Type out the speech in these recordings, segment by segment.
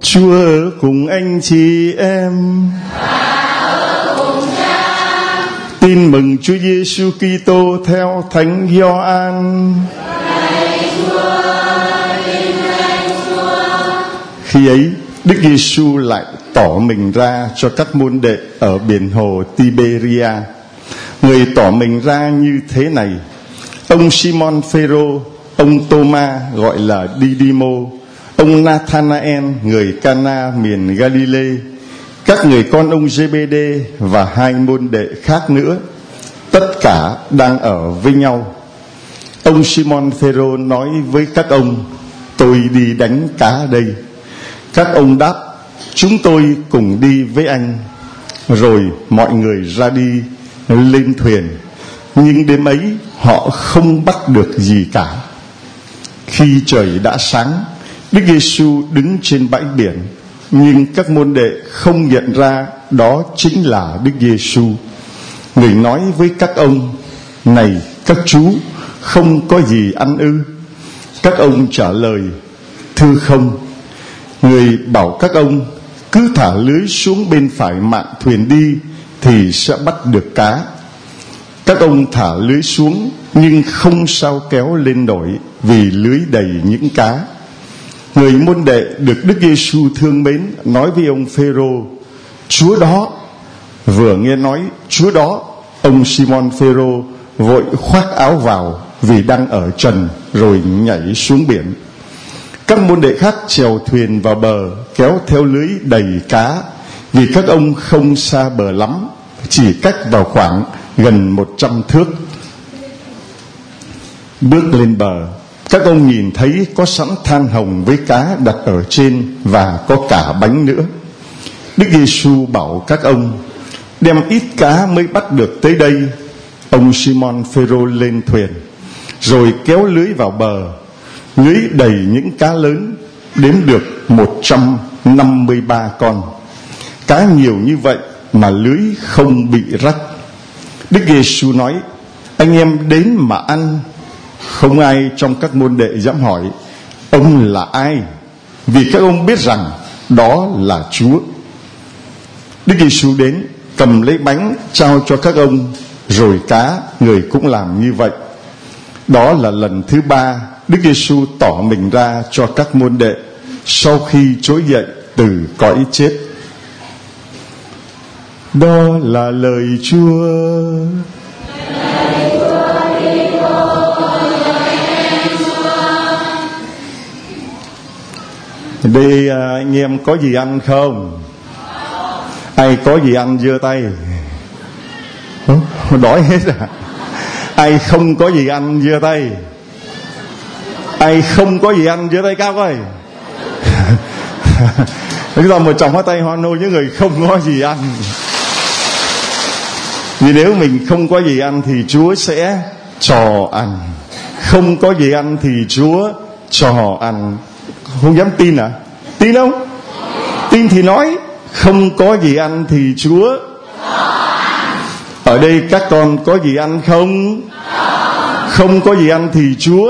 Chúa ở cùng anh chị em. Tin mừng Chúa Giêsu Kitô theo Thánh Gioan. Khi ấy, Đức Giêsu lại tỏ mình ra cho các môn đệ ở biển hồ Tiberia. Người tỏ mình ra như thế này: ông Simon Phêrô, ông Tô-ma gọi là Đi-đi-mô, ông Nathanael người Cana miền Galilee, các người con ông Giê-bê-đê và 2 môn đệ khác nữa, tất cả đang ở với nhau. Ông Simon Phêrô nói với các ông: tôi đi đánh cá đây. Các ông đáp: chúng tôi cùng đi với anh. Rồi mọi người ra đi lên thuyền, nhưng đêm ấy họ không bắt được gì cả. Khi trời đã sáng, Đức Giêsu đứng trên bãi biển, nhưng các môn đệ không nhận ra đó chính là Đức Giêsu. Người nói với các ông: này các chú, không có gì ăn ư? Các ông trả lời: thưa không. Người bảo các ông: cứ thả lưới xuống bên phải mạn thuyền đi thì sẽ bắt được cá. Các ông thả lưới xuống, nhưng không sao kéo lên nổi vì lưới đầy những cá. Người môn đệ được Đức Giêsu thương mến nói với ông Phêrô: Chúa đó. Vừa nghe nói Chúa đó, ông Simon Phêrô vội khoác áo vào vì đang ở trần, rồi nhảy xuống biển. Các môn đệ khác chèo thuyền vào bờ, kéo theo lưới đầy cá, vì các ông không xa bờ lắm, chỉ cách vào khoảng gần 100 thước. Bước lên bờ, các ông nhìn thấy có sẵn than hồng với cá đặt ở trên, và có cả bánh nữa. Đức Giêsu bảo các ông: đem ít cá mới bắt được tới đây. Ông Simon Phêrô lên thuyền, rồi kéo lưới vào bờ. Lưới đầy những cá lớn, đếm được 153 con. Cá nhiều như vậy mà lưới không bị rách. Đức Giêsu nói: anh em đến mà ăn. Không ai trong các môn đệ dám hỏi: ông là ai? Vì các ông biết rằng đó là Chúa. Đức Giêsu đến, cầm lấy bánh trao cho các ông, rồi cá người cũng làm như vậy. Đó là lần thứ 3 Đức Giêsu tỏ mình ra cho các môn đệ sau khi trỗi dậy từ cõi chết. Đó là lời Chúa. Đây anh em có gì ăn không? Ai có gì ăn giơ tay. Đói hết à? Ai không có gì ăn giơ tay. Ai không có gì ăn giơ tay cao coi. Chúng ta một tròng hoa tay hoa nô những người không có gì ăn. Vì nếu mình không có gì ăn thì Chúa sẽ cho ăn. Không có gì ăn thì Chúa cho ăn. Không dám tin à? Tin không? Tin thì nói: không có gì ăn thì Chúa. Ở đây các con có gì ăn không? Không có gì ăn thì Chúa.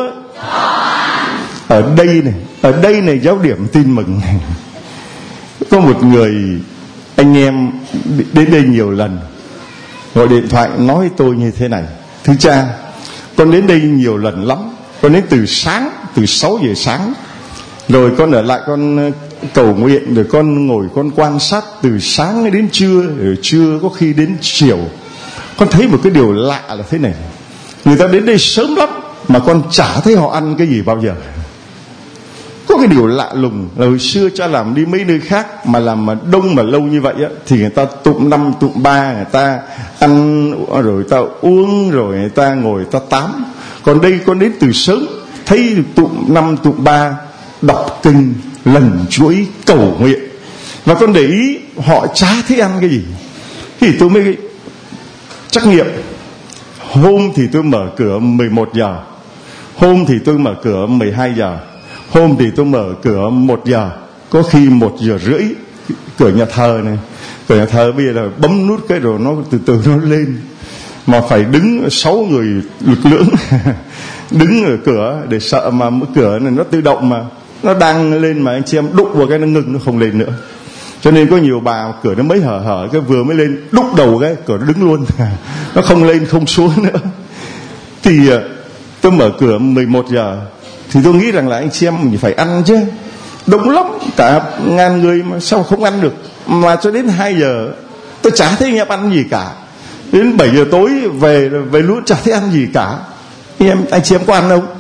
Ở đây này giáo điểm tin mừng. Có một người anh em đến đây nhiều lần, gọi điện thoại nói tôi như thế này: thưa cha, con đến đây nhiều lần lắm. Con đến từ sáng, từ 6 giờ sáng, rồi con ở lại con cầu nguyện, rồi con ngồi con quan sát từ sáng đến trưa, rồi trưa có khi đến chiều. Con thấy một cái điều lạ là thế này: người ta đến đây sớm lắm mà con chả thấy họ ăn cái gì bao giờ. Có cái điều lạ lùng là hồi xưa cha làm đi mấy nơi khác mà làm mà đông mà lâu như vậy á, thì người ta tụm 5 tụm 3, người ta ăn rồi người ta uống, rồi người ta ngồi người ta tám. Còn đây con đến từ sớm, thấy tụm 5 tụm 3 đọc kinh, lần chuỗi cầu nguyện, và con để ý họ chả thấy ăn cái gì. Thì tôi mới trắc nghiệm. Hôm thì tôi mở cửa 11 giờ, hôm thì tôi mở cửa 12 giờ, hôm thì tôi mở cửa 1 giờ, có khi 1 giờ rưỡi. Cửa nhà thờ này, cửa nhà thờ bây giờ là bấm nút cái rồi nó từ từ nó lên, mà phải đứng 6 người lực lưỡng đứng ở cửa để sợ mà mở cửa này nó tự động mà nó đang lên mà anh chị em đụng vào cái nó ngừng, nó không lên nữa. Cho nên có nhiều bà cửa nó mới hở cái vừa mới lên đúc đầu cái cửa nó đứng luôn nó không lên không xuống nữa. Thì tôi mở cửa 11 giờ thì tôi nghĩ rằng là anh chị em mình phải ăn chứ, đông lắm, cả ngàn người mà sao không ăn được. Mà cho đến 2 giờ tôi chả thấy anh em ăn gì cả, đến 7 giờ tối về luôn chả thấy ăn gì cả. Anh chị em có ăn không?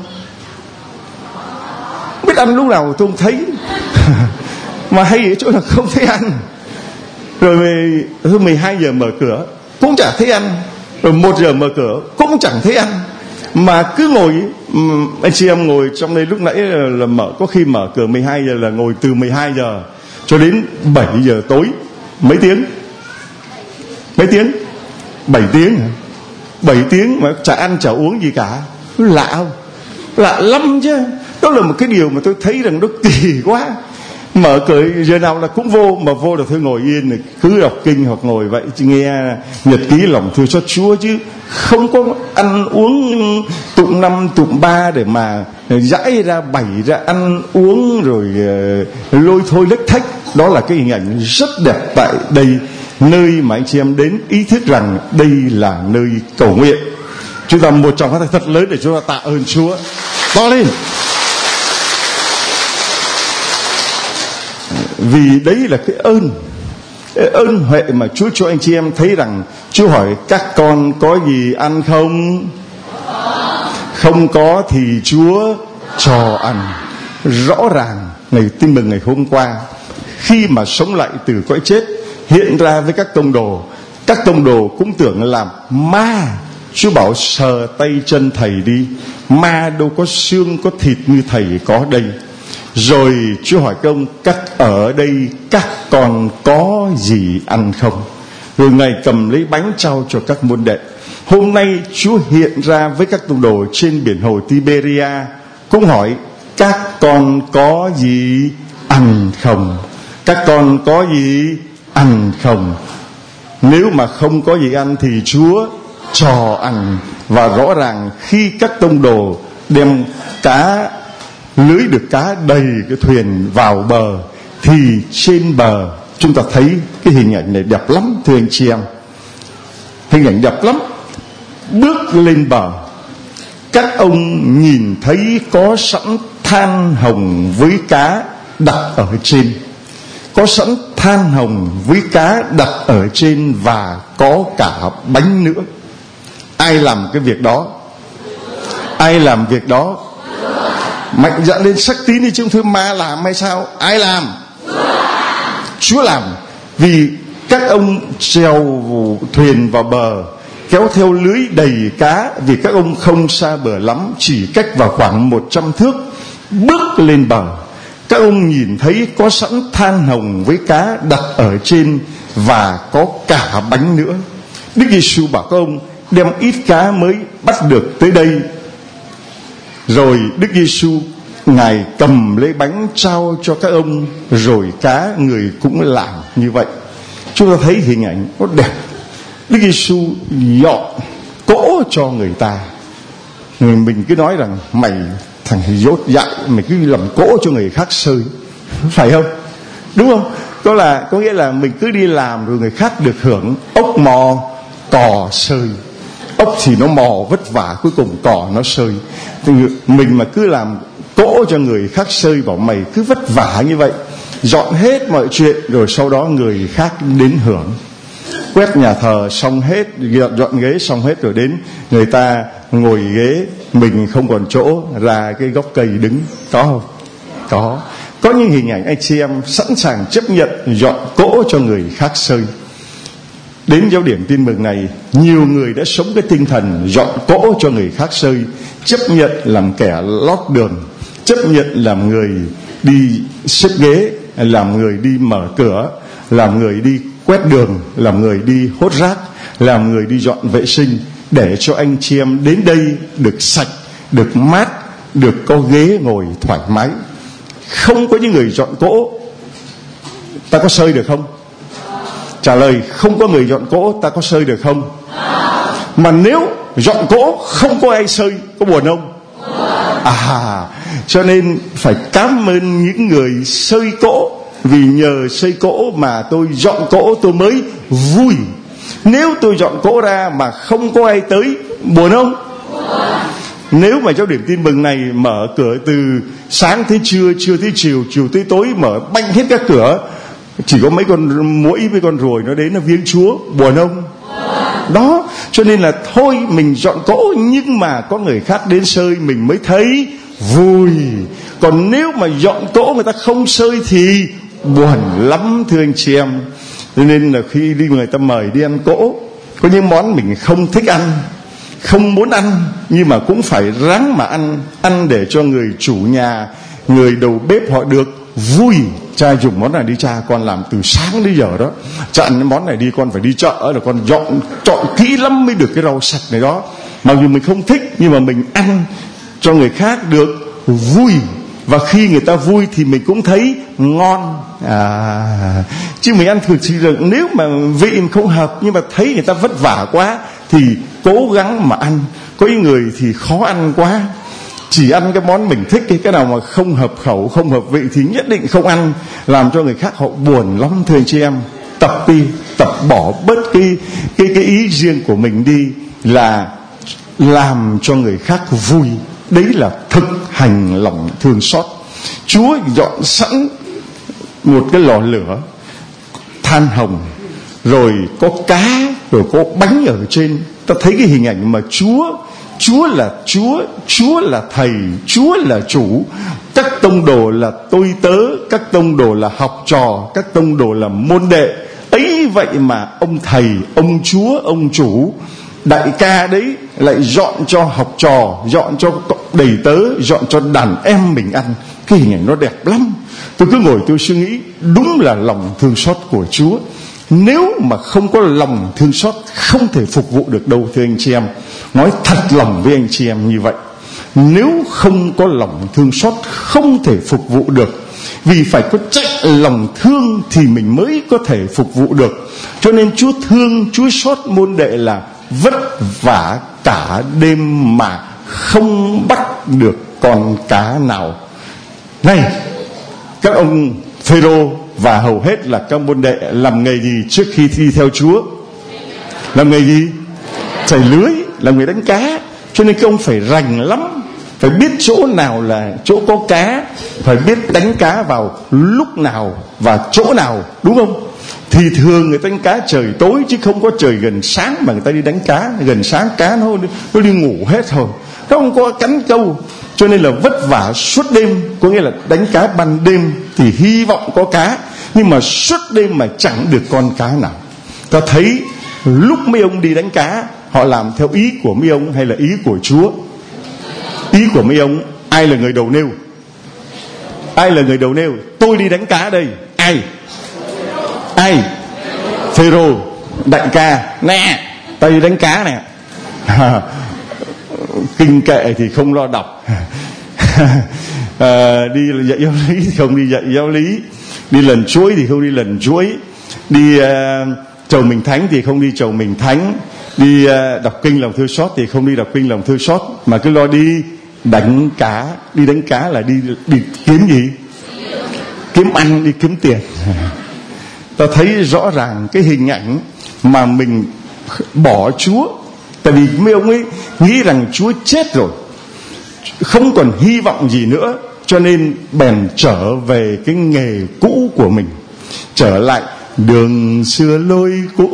Biết ăn lúc nào tôi không thấy mà hay ở chỗ là không thấy ăn. Rồi 12 giờ mở cửa cũng chả thấy ăn, rồi 1 giờ mở cửa cũng chẳng thấy ăn, mà cứ ngồi. Anh chị em ngồi trong đây lúc nãy là mở, có khi mở cửa 12 giờ là ngồi từ 12 giờ cho đến 7 giờ tối. Mấy tiếng? 7 tiếng hả? 7 tiếng mà chả ăn chả uống gì cả. Lạ không? Lạ lắm chứ. Đó là một cái điều mà tôi thấy rằng nó kỳ quá. Mở cửa giờ nào là cũng vô, mà vô là thôi ngồi yên này, cứ đọc kinh hoặc ngồi vậy chứ nghe nhật ký lòng thương xót Chúa, chứ không có ăn uống tụng 5 tụng 3 để mà dãi ra bày ra ăn uống rồi lôi thôi lếch thách. Đó là cái hình ảnh rất đẹp tại đây, nơi mà anh chị em đến ý thức rằng đây là nơi cầu nguyện. Chúng ta một tràng phát thanh thật lớn để chúng ta tạ ơn Chúa to lên. Vì đấy là cái ơn huệ mà Chúa cho anh chị em thấy rằng Chúa hỏi các con có gì ăn không? Không có thì Chúa cho ăn. Rõ ràng ngày tin mừng ngày hôm qua, khi mà sống lại từ cõi chết hiện ra với các tông đồ cũng tưởng là ma. Chúa bảo sờ tay chân thầy đi, ma đâu có xương có thịt như thầy có đây. Rồi Chúa hỏi các ông, ở đây các con có gì ăn không? Rồi Ngài cầm lấy bánh trao cho các môn đệ. Hôm nay Chúa hiện ra với các tông đồ trên biển hồ Tiberia, cũng hỏi các con có gì ăn không? Các con có gì ăn không? Nếu mà không có gì ăn thì Chúa cho ăn. Và rõ ràng khi các tông đồ đem cá, lưới được cá đầy cái thuyền vào bờ, thì trên bờ chúng ta thấy cái hình ảnh này đẹp lắm thưa anh chị em. Hình ảnh đẹp lắm. Bước lên bờ, các ông nhìn thấy có sẵn than hồng với cá đặt ở trên. Có sẵn than hồng với cá đặt ở trên và có cả bánh nữa. Ai làm cái việc đó? Ai làm việc đó? Mạnh dạn lên sắc tín đi chứ không thôi ma làm hay sao? Ai làm? Chúa làm. Vì các ông trèo thuyền vào bờ, kéo theo lưới đầy cá, vì các ông không xa bờ lắm, chỉ cách vào khoảng 100 thước. Bước lên bờ, các ông nhìn thấy có sẵn than hồng với cá đặt ở trên và có cả bánh nữa. Đức Giêsu bảo các ông đem ít cá mới bắt được tới đây. Rồi Đức Giêsu Ngài cầm lấy bánh trao cho các ông, rồi cá người cũng làm như vậy. Chúng ta thấy hình ảnh nó đẹp. Đức Giêsu dọn cỗ cho người ta. Mình cứ nói rằng mày thằng dốt dại, mày cứ làm cỗ cho người khác sơi, phải không? Đúng không? Có nghĩa là mình cứ đi làm rồi người khác được hưởng. Ốc mò cò sơi. Ốc thì nó mò vất vả, cuối cùng cỏ nó sơi. Thì mình mà cứ làm cỗ cho người khác sơi, bảo mày cứ vất vả như vậy, dọn hết mọi chuyện, rồi sau đó người khác đến hưởng. Quét nhà thờ xong hết, dọn ghế xong hết rồi đến người ta ngồi ghế, mình không còn chỗ, ra cái gốc cây đứng. Có không? Có những hình ảnh anh chị em sẵn sàng chấp nhận dọn cỗ cho người khác sơi. Đến giáo điểm tin mừng này, nhiều người đã sống cái tinh thần dọn cỗ cho người khác sơi, chấp nhận làm kẻ lót đường, chấp nhận làm người đi xếp ghế, làm người đi mở cửa, làm người đi quét đường, làm người đi hốt rác, làm người đi dọn vệ sinh, để cho anh chị em đến đây được sạch, được mát, được có ghế ngồi thoải mái. Không có những người dọn cỗ, ta có sơi được không? Trả lời không có người dọn cỗ, ta có sơi được không? Mà nếu dọn cỗ không có ai sơi, có buồn không? Cho nên phải cảm ơn những người xơi cỗ, vì nhờ xơi cỗ mà tôi dọn cỗ tôi mới vui. Nếu tôi dọn cỗ ra mà không có ai tới, buồn không? Nếu mà trong điểm tin mừng này mở cửa từ sáng tới trưa, trưa tới chiều, chiều tới tối, mở banh hết các cửa, chỉ có mấy con muỗi với con ruồi nó đến nó viếng Chúa, buồn không? Đó, cho nên là thôi mình dọn cỗ, nhưng mà có người khác đến sơi mình mới thấy vui. Còn nếu mà dọn cỗ người ta không sơi thì buồn lắm, thưa anh chị em. Cho nên là khi đi người ta mời đi ăn cỗ, có những món mình không thích ăn, không muốn ăn, nhưng mà cũng phải ráng mà ăn để cho người chủ nhà, người đầu bếp họ được vui. Cha dùng món này đi, cha con làm từ sáng đến giờ đó, cha ăn cái món này đi, con phải đi chợ là con chọn kỹ lắm mới được cái rau sạch này đó. Mặc dù mình không thích nhưng mà mình ăn cho người khác được vui, và khi người ta vui thì mình cũng thấy ngon. Chứ mình ăn thường thì nếu mà vị mình không hợp, nhưng mà thấy người ta vất vả quá thì cố gắng mà ăn. Có những người thì khó ăn quá, chỉ ăn cái món mình thích, cái nào mà không hợp khẩu, không hợp vị thì nhất định không ăn, làm cho người khác họ buồn lắm. Thưa anh chị em, tập đi, tập bỏ bớt cái ý riêng của mình đi, là làm cho người khác vui. Đấy là thực hành lòng thương xót. Chúa dọn sẵn một cái lò lửa than hồng, rồi có cá, rồi có bánh ở trên. Ta thấy cái hình ảnh mà Chúa là Chúa, Chúa là Thầy, Chúa là Chủ. Các tông đồ là tôi tớ, các tông đồ là học trò, các tông đồ là môn đệ. Ấy vậy mà ông Thầy, ông Chúa, ông Chủ, đại ca đấy lại dọn cho học trò, dọn cho đầy tớ, dọn cho đàn em mình ăn. Cái hình ảnh nó đẹp lắm. Tôi cứ ngồi tôi suy nghĩ, đúng là lòng thương xót của Chúa. Nếu mà không có lòng thương xót, không thể phục vụ được đâu, thưa anh chị em. Nói thật lòng với anh chị em như vậy. Nếu không có lòng thương xót, không thể phục vụ được. Vì phải có trách lòng thương thì mình mới có thể phục vụ được. Cho nên Chúa thương, Chúa xót môn đệ là vất vả cả đêm mà không bắt được con cá nào. Này, các ông Phêrô và hầu hết là các môn đệ làm nghề gì trước khi đi theo Chúa? Làm nghề gì? Chài lưới, làm nghề đánh cá. Cho nên các ông phải rành lắm, phải biết chỗ nào là chỗ có cá, phải biết đánh cá vào lúc nào và chỗ nào, đúng không? Thì thường người ta đánh cá trời tối, chứ không có trời gần sáng mà người ta đi đánh cá. Gần sáng cá nó đi ngủ hết rồi, nó không có cắn câu. Cho nên là vất vả suốt đêm, có nghĩa là đánh cá ban đêm thì hy vọng có cá, nhưng mà suốt đêm mà chẳng được con cá nào. Ta thấy lúc mấy ông đi đánh cá, họ làm theo ý của mấy ông hay là ý của Chúa? Ý của mấy ông. Ai là người đầu nêu? Ai là người đầu nêu? Tôi đi đánh cá đây. Ai? Phêrô, đại ca. Nè, tao đi đánh cá nè. Kinh kệ thì không lo đọc. Đi dạy giáo lý thì không đi dạy giáo lý, đi lần chuỗi thì không đi lần chuỗi, đi chầu mình thánh thì không đi chầu mình thánh, đi đọc kinh lòng thương xót thì không đi đọc kinh lòng thương xót, mà cứ lo đi đánh cá. Đi đánh cá là đi kiếm gì? Kiếm ăn, đi kiếm tiền. Ta thấy rõ ràng cái hình ảnh mà mình bỏ Chúa. Tại vì mấy ông ấy nghĩ rằng Chúa chết rồi, không còn hy vọng gì nữa, cho nên bèn trở về cái nghề cũ của mình, trở lại đường xưa lối cũ,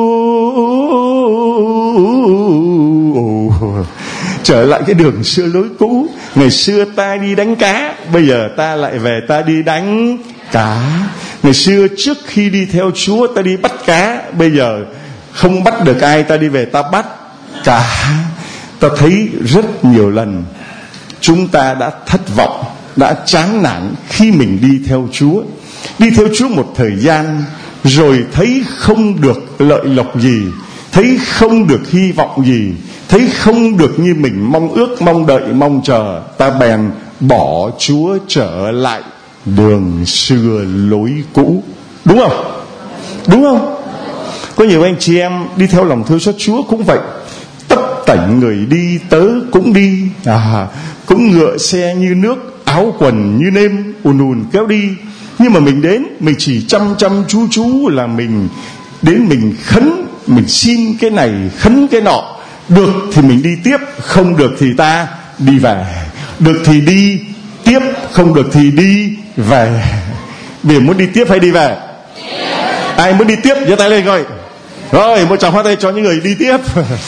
trở lại cái đường xưa lối cũ. Ngày xưa ta đi đánh cá, bây giờ ta lại về ta đi đánh cá. Ngày xưa trước khi đi theo Chúa ta đi bắt cá, bây giờ không bắt được ai, ta đi về ta bắt cá. Ta thấy rất nhiều lần chúng ta đã thất vọng, đã chán nản khi mình đi theo Chúa. Đi theo Chúa một thời gian rồi thấy không được lợi lộc gì, thấy không được hy vọng gì, thấy không được như mình mong ước, mong đợi, mong chờ. Ta bèn bỏ Chúa trở lại đường xưa lối cũ. Đúng không? Đúng không? Có nhiều anh chị em đi theo lòng thương xót Chúa cũng vậy. Tất tảnh người đi, tớ cũng đi. cũng ngựa xe như nước, áo quần như nêm, ùn ùn kéo đi. Nhưng mà mình đến, mình chỉ chăm chú là mình đến, mình khấn, mình xin cái này khấn cái nọ. Được thì mình đi tiếp, không được thì ta đi về. Được thì đi tiếp, không được thì đi về. Vì muốn đi tiếp hay đi về? Ai muốn đi tiếp giơ tay lên coi. Rồi, một tràng hoa tay cho những người đi tiếp.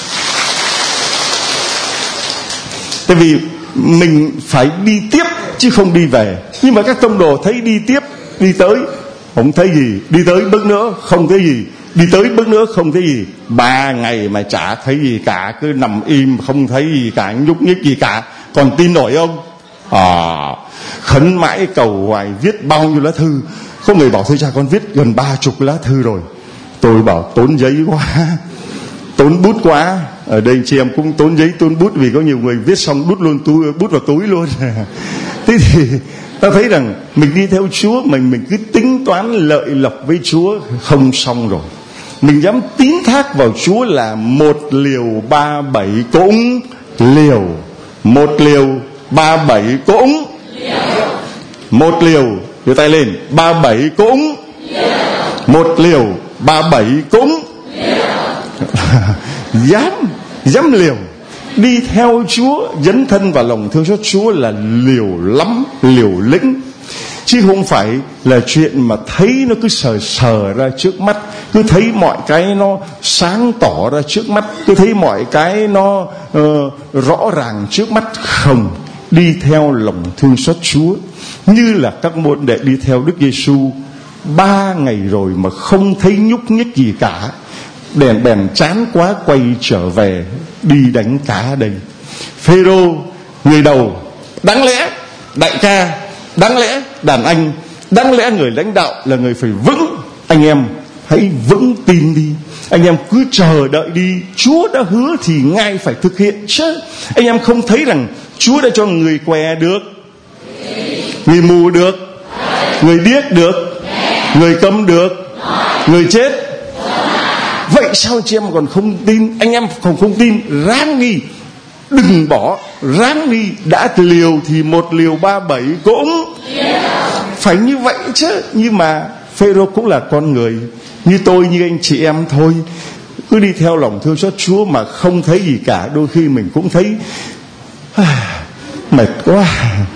Tại vì mình phải đi tiếp chứ không đi về. Nhưng mà các tông đồ thấy đi tiếp, đi tới không thấy gì, đi tới bước nữa không thấy gì, đi tới bước nữa không thấy gì. 3 ngày mà chả thấy gì cả, cứ nằm im không thấy gì cả, nhúc nhích gì cả. Còn tin nổi không? Khấn mãi cầu hoài, viết bao nhiêu lá thư. Có người bảo thôi cha con viết gần 30 lá thư rồi. Tôi bảo tốn giấy quá, tốn bút quá. Ở đây chị em cũng tốn giấy tốn bút, vì có nhiều người viết xong đút luôn bút vào túi luôn. Thế thì ta thấy rằng mình đi theo Chúa, mình cứ tính toán lợi lộc với Chúa không xong rồi. Mình dám tín thác vào Chúa là 1 liều 37 cũng liều. 1 liều 37 cũng liều. 1 liều, đưa tay lên, 37 cũng liều. 1 liều 37 cũng liều. Dám liều. Đi theo Chúa, dấn thân vào lòng thương xót Chúa là liều lắm, liều lĩnh. Chứ không phải là chuyện mà thấy nó cứ sờ ra trước mắt, cứ thấy mọi cái nó sáng tỏ ra trước mắt, cứ thấy mọi cái nó rõ ràng trước mắt. Không, đi theo lòng thương xót Chúa như là các môn đệ đi theo Đức Giêsu 3 ngày rồi mà không thấy nhúc nhích gì cả. Bèn chán quá quay trở về đi đánh cá đây. Phêrô người đầu, đáng lẽ đại ca, đáng lẽ đàn anh, đáng lẽ người lãnh đạo là người phải vững. Anh em hãy vững tin đi, anh em cứ chờ đợi đi. Chúa đã hứa thì ngài phải thực hiện chứ. Anh em không thấy rằng Chúa đã cho người què được, người mù được, người điếc được, người câm được, người chết. Vậy sao chị em còn không tin? Anh em còn không tin, ráng đi, đừng bỏ, ráng đi. Đã liều thì 1 liều 37 cũng phải như vậy chứ. Nhưng mà Phêrô cũng là con người như tôi, như anh chị em thôi. Cứ đi theo lòng thương xót Chúa mà không thấy gì cả. Đôi khi mình cũng thấy mệt quá,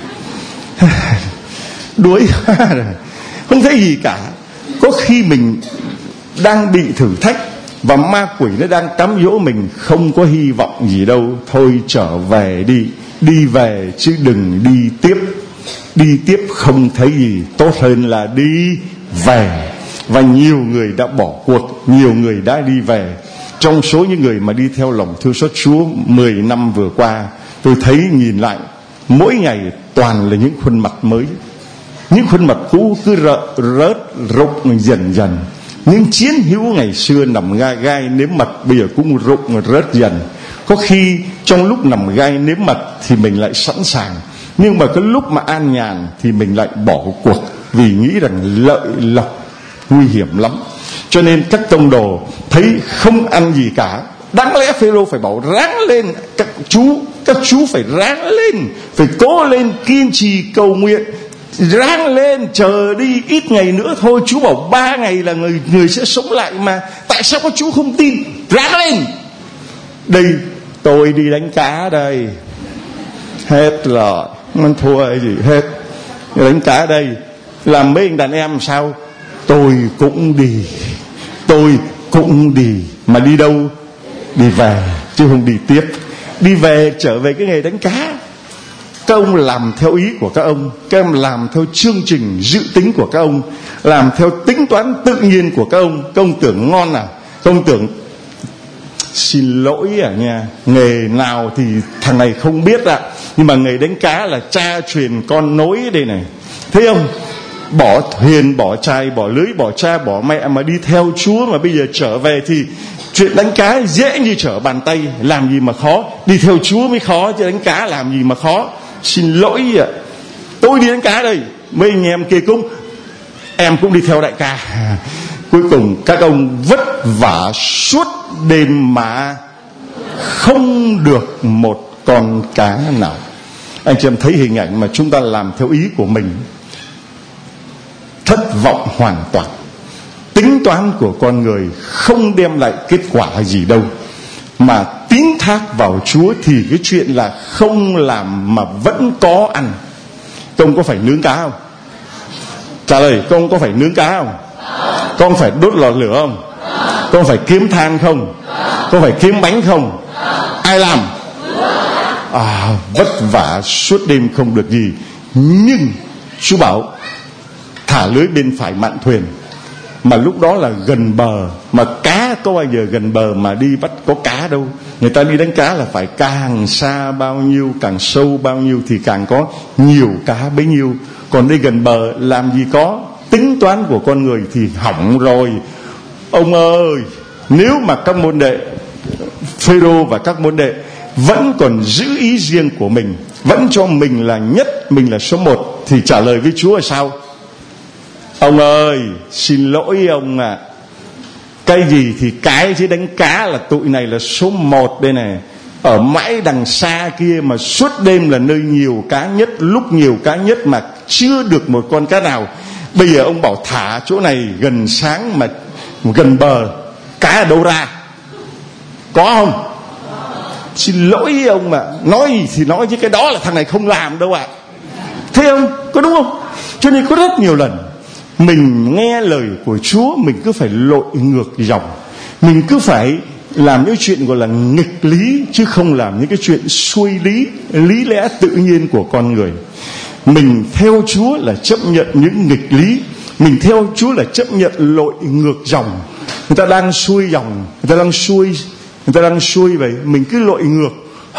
đuối quá, không thấy gì cả. Có khi mình đang bị thử thách và ma quỷ nó đang cám dỗ mình, không có hy vọng gì đâu. Thôi trở về đi, đi về chứ đừng đi tiếp. Đi tiếp không thấy gì, tốt hơn là đi về. Và nhiều người đã bỏ cuộc, nhiều người đã đi về. Trong số những người mà đi theo lòng thương xót Chúa 10 năm vừa qua, tôi thấy nhìn lại mỗi ngày toàn là những khuôn mặt mới. Những khuôn mặt cũ cứ rớt rụng dần dần. Những chiến hữu ngày xưa nằm gai nếm mật bây giờ cũng rụng rớt dần. Có khi trong lúc nằm gai nếm mật thì mình lại sẵn sàng, nhưng mà cái lúc mà an nhàn thì mình lại bỏ cuộc, vì nghĩ rằng lợi lộc nguy hiểm lắm. Cho nên các tông đồ thấy không ăn gì cả. Đáng lẽ Phêrô phải bảo ráng lên, các chú phải ráng lên, phải cố lên, kiên trì cầu nguyện, ráng lên, chờ đi ít ngày nữa thôi. Chú bảo 3 ngày là người sẽ sống lại mà. Tại sao các chú không tin? Ráng lên. Đây, tôi đi đánh cá đây, hết rồi, không thua hay gì hết. Đánh cá đây, làm mấy anh đàn em sao? Tôi cũng đi. Mà đi đâu? Đi về, chứ không đi tiếp. Đi về, trở về cái nghề đánh cá. Các ông làm theo ý của các ông em làm theo chương trình dự tính của các ông, làm theo tính toán tự nhiên của các ông. Các ông tưởng ngon à? Các ông tưởng, xin lỗi à nha, nghề nào thì thằng này không biết ạ, nhưng mà nghề đánh cá là cha truyền con nối đây này. Thấy không? Bỏ thuyền, bỏ chài, bỏ lưới, bỏ cha, bỏ mẹ mà đi theo Chúa, mà bây giờ trở về thì chuyện đánh cá dễ như trở bàn tay, làm gì mà khó. Đi theo Chúa mới khó, chứ đánh cá làm gì mà khó. Xin lỗi ạ, tôi đi đánh cá đây, mấy anh em kia em cũng đi theo đại ca. Cuối cùng các ông vất vả suốt đêm mà không được một con cá nào. Anh chị em thấy hình ảnh mà chúng ta làm theo ý của mình, thất vọng hoàn toàn. Tính toán của con người không đem lại kết quả gì đâu, mà tín thác vào Chúa thì cái chuyện là không làm mà vẫn có ăn. Công có phải nướng cá không? Trả lời, công có phải nướng cá không? Con phải đốt lò lửa không? Con phải kiếm than không? Con phải kiếm bánh không? Ai làm? Vất vả suốt đêm không được gì. Nhưng Chúa bảo thả lưới bên phải mạn thuyền. Mà lúc đó là gần bờ, mà cá có bao giờ gần bờ mà đi bắt có cá đâu. Người ta đi đánh cá là phải càng xa bao nhiêu, càng sâu bao nhiêu thì càng có nhiều cá bấy nhiêu. Còn đây gần bờ làm gì có. Tính toán của con người thì hỏng rồi. Ông ơi, nếu mà các môn đệ Phêrô và các môn đệ vẫn còn giữ ý riêng của mình, vẫn cho mình là nhất, mình là số 1, thì trả lời với Chúa là sao? Ông ơi, xin lỗi ông ạ. Cái gì thì cái, chứ đánh cá là tụi này là số 1 đây này. Ở mãi đằng xa kia mà suốt đêm là nơi nhiều cá nhất, lúc nhiều cá nhất mà chưa được một con cá nào. Bây giờ ông bảo thả chỗ này gần sáng mà gần bờ, cá ở đâu ra? Có không? Xin lỗi ông mà. Nói thì nói chứ cái đó là thằng này không làm đâu ạ. Thấy không? Có đúng không? Cho nên có rất nhiều lần mình nghe lời của Chúa, mình cứ phải lội ngược dòng, mình cứ phải làm những chuyện gọi là nghịch lý, chứ không làm những cái chuyện xuôi lý, lý lẽ tự nhiên của con người. Mình theo Chúa là chấp nhận những nghịch lý, mình theo Chúa là chấp nhận lội ngược dòng. Người ta đang xuôi dòng, người ta đang xuôi vậy, mình cứ lội ngược.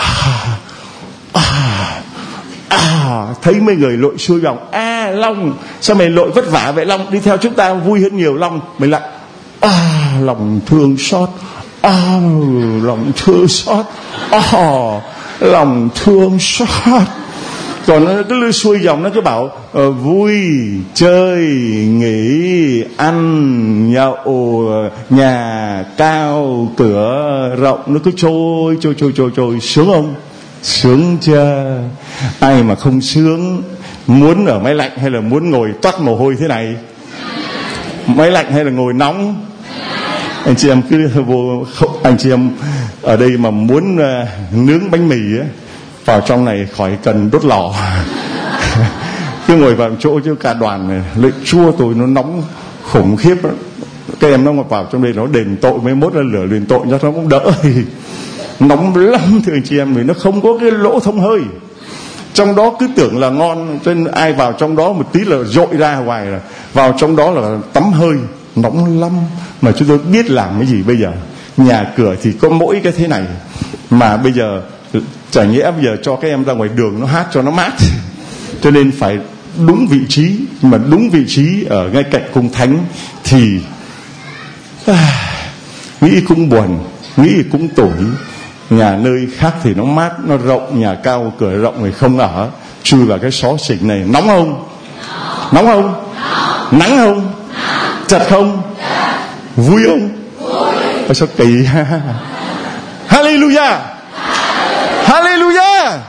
Thấy mấy người lội xuôi dòng. Long, sao mày lội vất vả vậy Long? Đi theo chúng ta vui hơn nhiều Long. Mình lại lòng thương xót. Lòng thương xót. Lòng thương xót. Còn nó cứ lưới xuôi dòng, nó cứ bảo vui, chơi, nghỉ, ăn, nhậu, nhà cao, cửa rộng. Nó cứ trôi. Sướng không? Sướng chưa? Ai mà không sướng? Muốn ở máy lạnh hay là muốn ngồi toát mồ hôi thế này? Máy lạnh hay là ngồi nóng? Anh chị em cứ vô, anh chị em ở đây mà muốn nướng bánh mì á, vào trong này khỏi cần đốt lò. Cứ ngồi vào chỗ chứ cả đoàn này lợi chua tôi nó nóng khủng khiếp đó. Các em nó vào trong đây nó đền tội, mới mốt là lửa đền tội cho nó cũng đỡ. Nóng lắm thưa anh chị em, vì nó không có cái lỗ thông hơi. Trong đó cứ tưởng là ngon, cho nên ai vào trong đó một tí là dội ra ngoài, là vào trong đó là tắm hơi. Nóng lắm. Mà chúng tôi biết làm cái gì bây giờ? Nhà cửa thì có mỗi cái thế này, mà bây giờ chả nhẽ bây giờ cho các em ra ngoài đường nó hát cho nó mát. Cho nên phải đúng vị trí. Mà đúng vị trí ở ngay cạnh cung thánh thì nghĩ cũng buồn, nghĩ cũng tủi. Nhà nơi khác thì nó mát, nó rộng, nhà cao cửa rộng thì không ở. Chui vào cái xó xỉnh này. Nóng không? Nóng không? Nắng không? Chật không? Vui không? Vui. Sao kỳ ha. Hallelujah. Hallelujah.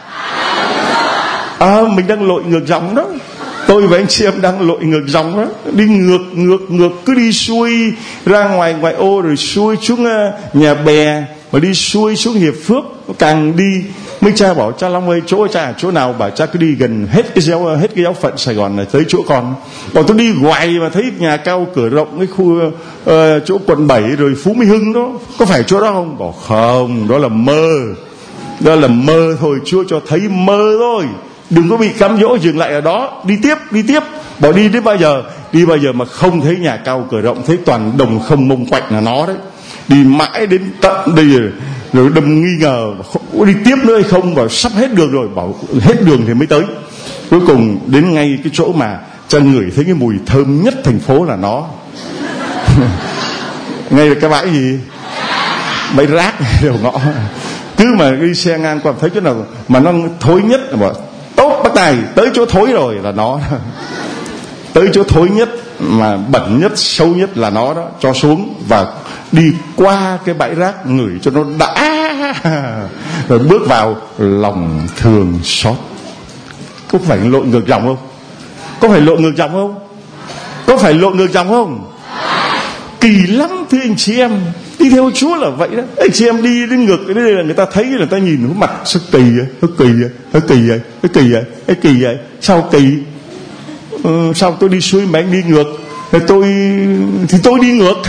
Mình đang lội ngược dòng đó. Tôi và anh chị em đang lội ngược dòng đó. Đi ngược cứ đi xuôi ra ngoài ô, rồi xuôi xuống Nhà Bè, mà đi xuôi xuống Hiệp Phước. Càng đi, mấy cha bảo cha Long ơi, chỗ nào, bảo cha cứ đi gần hết cái giáo phận Sài Gòn này tới chỗ con. Còn tôi đi hoài mà thấy nhà cao cửa rộng, cái khu chỗ quận 7 rồi Phú Mỹ Hưng đó, có phải chỗ đó không? Bảo không, đó là mơ. Đó là mơ thôi, Chúa cho thấy mơ thôi. Đừng có bị cám dỗ dừng lại ở đó. Đi tiếp. Bảo đi đến bao giờ? Đi bao giờ mà không thấy nhà cao cửa rộng, thấy toàn đồng không mông quạnh là nó đấy. Đi mãi đến tận đây rồi đâm nghi ngờ đi tiếp nữa hay không, bảo sắp hết đường rồi, bảo hết đường thì mới tới. Cuối cùng đến ngay cái chỗ mà cha ngửi thấy cái mùi thơm nhất thành phố là nó. Ngay là cái bãi gì? Bãi rác đầu ngõ. Cứ mà đi xe ngang qua thấy chỗ nào mà nó thối nhất là bảo tốt bác này, tới chỗ thối rồi là nó. Tới chỗ thối nhất mà bẩn nhất, sâu nhất là nó đó, cho xuống và đi qua cái bãi rác ngửi cho nó đã, rồi bước vào lòng thương xót. Có phải lội ngược dòng không? Có phải lội ngược dòng không? Có phải lội ngược dòng không? Kỳ lắm thưa anh chị em. Đi theo Chúa là vậy đó. Anh chị em đi đến ngược đây là người ta thấy, người ta nhìn cái mặt sao kỳ vậy, nó kỳ vậy, nó kỳ vậy, nó kỳ vậy, nó kỳ vậy. Sao kỳ? Sao tôi đi xuôi mà anh đi ngược? Tôi đi ngược.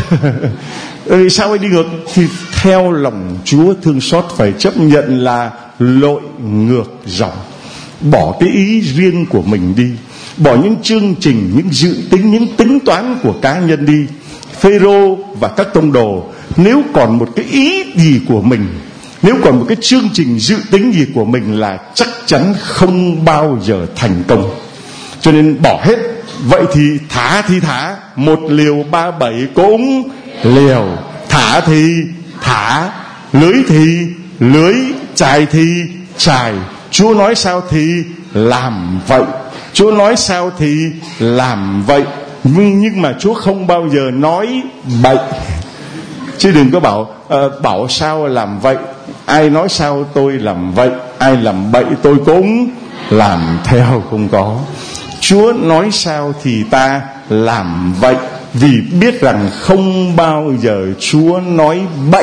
Sao anh đi ngược? Thì theo lòng Chúa thương xót phải chấp nhận là lội ngược dòng. Bỏ cái ý riêng của mình đi, bỏ những chương trình, những dự tính, những tính toán của cá nhân đi. Phêrô và các tông đồ nếu còn một cái ý gì của mình, nếu còn một cái chương trình dự tính gì của mình là chắc chắn không bao giờ thành công. Cho nên bỏ hết. Vậy thì thả, một liều 37 cũng liều. Thả thì thả, lưới thì lưới, chài thì chài. Chúa nói sao thì làm vậy. Chúa nói sao thì làm vậy. Nhưng mà Chúa không bao giờ nói bậy. Chứ đừng có bảo sao làm vậy, ai nói sao tôi làm vậy, ai làm bậy tôi cũng làm theo. Không có. Chúa nói sao thì ta làm vậy, vì biết rằng không bao giờ Chúa nói bậy.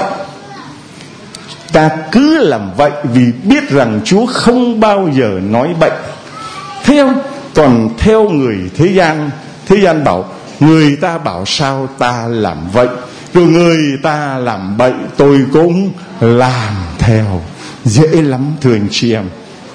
Ta cứ làm vậy vì biết rằng Chúa không bao giờ nói bậy. Thấy không? Còn theo người thế gian bảo, người ta bảo sao ta làm vậy, rồi người ta làm bậy tôi cũng làm theo. Dễ lắm thưa anh chị em.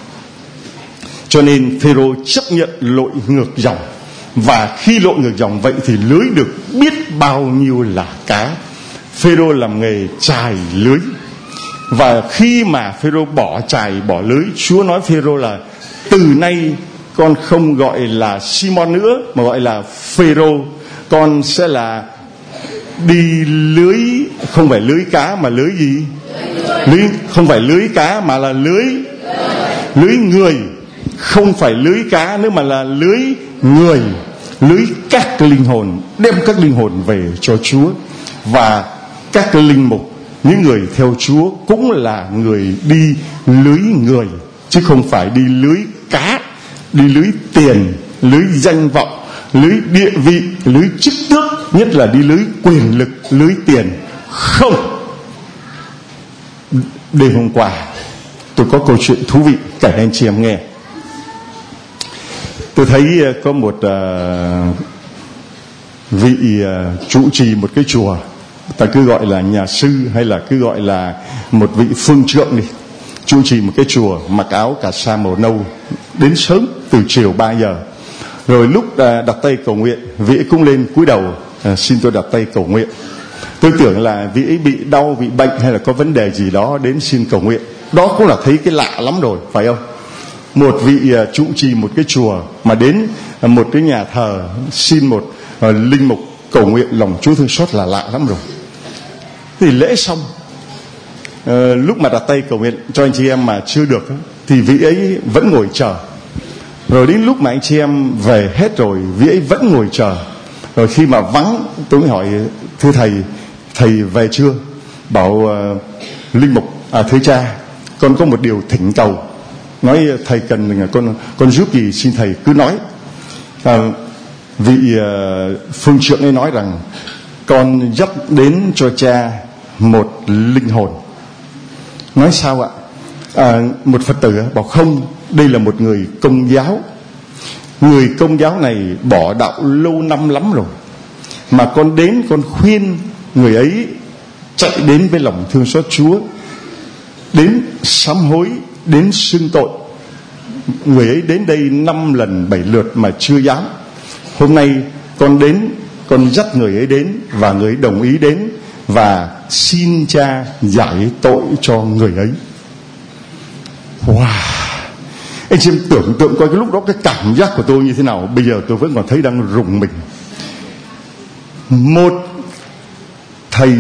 Cho nên Phêrô chấp nhận lội ngược dòng. Và khi lội ngược dòng vậy thì lưới được biết bao nhiêu là cá. Phêrô làm nghề chài lưới. Và khi mà Phêrô bỏ chài bỏ lưới, Chúa nói Phêrô là từ nay con không gọi là Simon nữa, mà gọi là Phêrô. Con sẽ là đi lưới, không phải lưới cá mà lưới gì? Lưới, không phải lưới cá mà là lưới người. Không phải lưới cá nữa mà là lưới người, lưới các linh hồn, đem các linh hồn về cho Chúa. Và các linh mục, những người theo Chúa cũng là người đi lưới người, chứ không phải đi lưới cá, đi lưới tiền, lưới danh vọng, lưới địa vị, lưới chức tước, nhất là đi lưới quyền lực, lưới tiền. Không. Đêm hôm qua tôi có câu chuyện thú vị kể anh chị em nghe. Tôi thấy có một vị trụ trì một cái chùa, ta cứ gọi là nhà sư hay là cứ gọi là một vị phương trượng đi, trụ trì một cái chùa, mặc áo cà sa màu nâu, đến sớm từ chiều 3 giờ. Rồi lúc đặt tay cầu nguyện, vị ấy cũng lên cúi đầu xin tôi đặt tay cầu nguyện. Tôi tưởng là vị ấy bị đau, bị bệnh hay là có vấn đề gì đó đến xin cầu nguyện. Đó cũng là thấy cái lạ lắm rồi, phải không? Một vị trụ trì một cái chùa mà đến một cái nhà thờ xin một linh mục cầu nguyện lòng Chúa thương xót là lạ lắm rồi. Thì lễ xong, lúc mà đặt tay cầu nguyện cho anh chị em mà chưa được thì vị ấy vẫn ngồi chờ. Rồi đến lúc mà anh chị em về hết rồi, vị ấy vẫn ngồi chờ. Rồi khi mà vắng, tôi mới hỏi thưa thầy về chưa? Bảo linh mục, thưa cha, con có một điều thỉnh cầu. Nói thầy cần con giúp gì xin thầy cứ nói. Vị phương trượng ấy nói rằng con dắt đến cho cha một linh hồn. Nói sao ạ? Một Phật tử bảo không, đây là một người Công giáo. Người Công giáo này bỏ đạo lâu năm lắm rồi, mà con đến con khuyên người ấy chạy đến với lòng thương xót Chúa, đến sám hối, đến xưng tội. Người ấy đến đây 5 lần 7 lượt mà chưa dám. Hôm nay con đến, con dắt người ấy đến, và người ấy đồng ý đến và xin cha giải tội cho người ấy. Wow! Anh chị em tưởng tượng coi cái lúc đó cái cảm giác của tôi như thế nào. Bây giờ tôi vẫn còn thấy đang rùng mình. Một thầy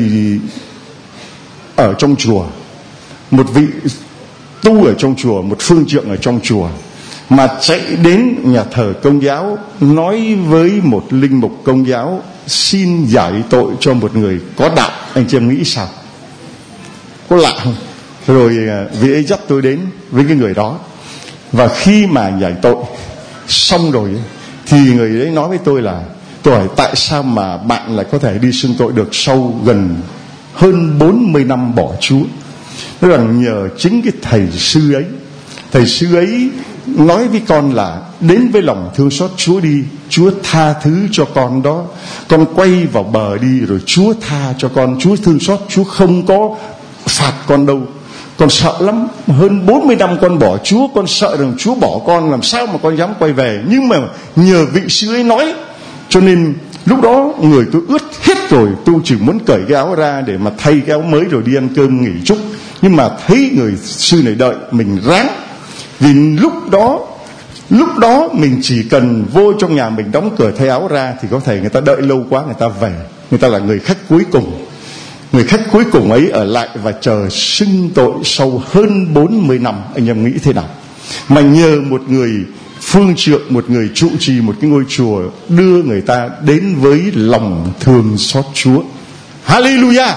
ở trong chùa, một vị tu ở trong chùa, một phương trượng ở trong chùa, mà chạy đến nhà thờ Công giáo nói với một linh mục Công giáo xin giải tội cho một người có đạo. Anh chị em nghĩ sao? Có lạ không? Rồi vị ấy dắt tôi đến với cái người đó. Và khi mà giải tội xong rồi ấy, thì người đấy nói với tôi là: tôi hỏi tại sao mà bạn lại có thể đi xưng tội được sau gần hơn 40 năm bỏ Chúa. Nói rằng nhờ chính cái thầy sư ấy. Thầy sư ấy nói với con là đến với lòng thương xót Chúa đi, Chúa tha thứ cho con đó, con quay vào bờ đi rồi Chúa tha cho con, Chúa thương xót, Chúa không có phạt con đâu. Con sợ lắm, hơn 40 năm con bỏ Chúa, con sợ rằng Chúa bỏ con, làm sao mà con dám quay về. Nhưng mà nhờ vị sư ấy nói, cho nên lúc đó người tôi ướt hết rồi, tôi chỉ muốn cởi cái áo ra để mà thay cái áo mới rồi đi ăn cơm nghỉ chút. Nhưng mà thấy người sư này đợi mình ráng, vì lúc đó mình chỉ cần vô trong nhà mình đóng cửa thay áo ra thì có thể người ta đợi lâu quá người ta về. Người ta là người khách cuối cùng. Người khách cuối cùng ấy ở lại và chờ xưng tội sau hơn 40 năm. Anh em nghĩ thế nào? Mà nhờ một người phương trượng, một người trụ trì một cái ngôi chùa đưa người ta đến với lòng thương xót Chúa. Hallelujah!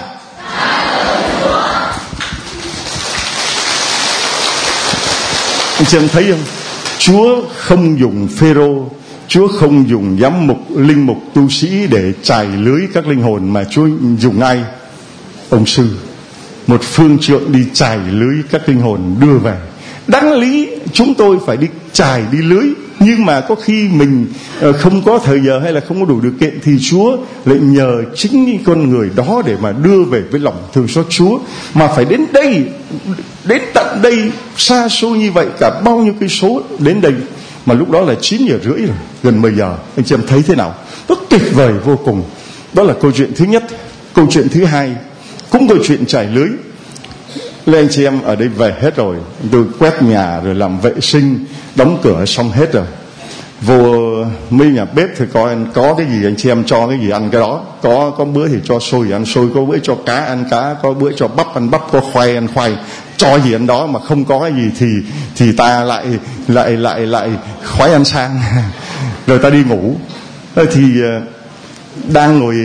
Anh chị em thấy không? Chúa không dùng Phêrô, Chúa không dùng giám mục, linh mục, tu sĩ để chài lưới các linh hồn, mà Chúa dùng ai? Ông sư, một phương trượng đi chài lưới các linh hồn đưa về. Đáng lý chúng tôi phải đi chài đi lưới, nhưng mà có khi mình không có thời giờ hay là không có đủ điều kiện thì Chúa lại nhờ chính những con người đó để mà đưa về với lòng thương xót Chúa. Mà phải đến đây, đến tận đây, xa xôi như vậy, cả bao nhiêu cây số đến đây, mà lúc đó là 9:30 rồi, gần 10 giờ. Anh chị em thấy thế nào? Rất tuyệt vời vô cùng. Đó là câu chuyện thứ nhất. Câu chuyện thứ hai cũng câu chuyện trải lưới. Lên anh chị em ở đây về hết rồi, tôi quét nhà rồi làm vệ sinh, đóng cửa xong hết rồi. Vô mấy nhà bếp thì có cái gì anh chị em cho cái gì ăn cái đó. Có bữa thì cho xôi ăn xôi, có bữa cho cá ăn cá, có bữa cho bắp ăn bắp, có khoai ăn khoai, cho gì ăn đó. Mà không có cái gì thì ta lại khoái ăn sang rồi ta đi ngủ. Thì đang ngồi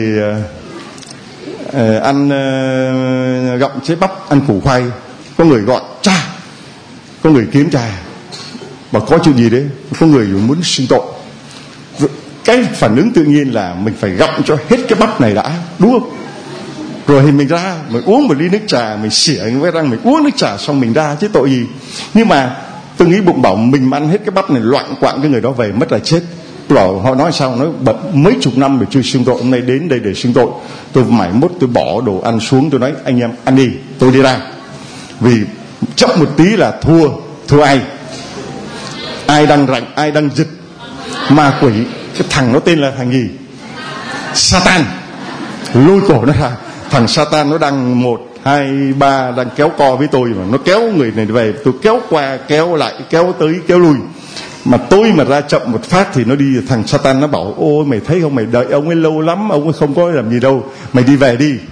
ăn gặm chế bắp, ăn củ khoai, có người gọi cha, có người kiếm cha, mà có chuyện gì đấy, có người muốn xưng tội. Cái phản ứng tự nhiên là mình phải gặm cho hết cái bắp này đã, đúng không? Rồi thì mình ra, mình uống một ly nước trà, mình xỉa cái răng, mình uống nước trà xong mình ra chứ tội gì. Nhưng mà tôi nghĩ bụng bảo mình mà ăn hết cái bắp này loạn quạng cái người đó về mất là chết. Họ nói sao? Nói mấy chục năm rồi chưa xưng tội, hôm nay đến đây để xưng tội. Tôi mải mốt tôi bỏ đồ ăn xuống, tôi nói anh em ăn đi, tôi đi ra. Vì chậm một tí là thua ai? Ai đang rảnh, ai đang giật? Ma quỷ. Cái thằng nó tên là thằng gì? Satan. Lôi cổ nó ra. Thằng Satan nó đang 1, 2, 3 đang kéo co với tôi, mà nó kéo người này về, tôi kéo qua, kéo lại, kéo tới, kéo lui. Mà tôi mà ra chậm một phát thì nó đi. Thằng Satan nó bảo: ôi mày thấy không, mày đợi ông ấy lâu lắm, ông ấy không có làm gì đâu, mày đi về đi.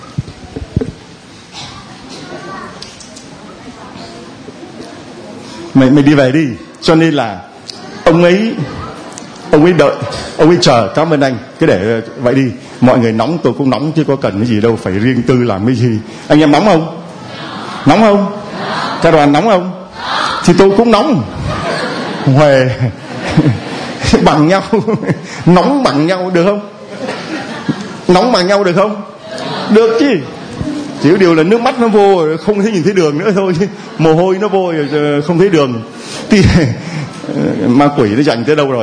Mày đi về đi. Cho nên là ông ấy đợi, ông ấy chờ. Cảm ơn anh, cứ để vậy đi. Mọi người nóng tôi cũng nóng chứ có cần cái gì đâu phải riêng tư làm cái gì. Anh em nóng không? Nóng không? Các đoàn nóng không? Thì tôi cũng nóng. Huề bằng nhau. Nóng bằng nhau được không? Nóng bằng nhau được không? Được chứ. Chỉ có điều là nước mắt nó vô rồi không thấy nhìn thấy đường nữa thôi, chứ mồ hôi nó vô rồi không thấy đường. Thì ma quỷ nó dành tới đâu rồi?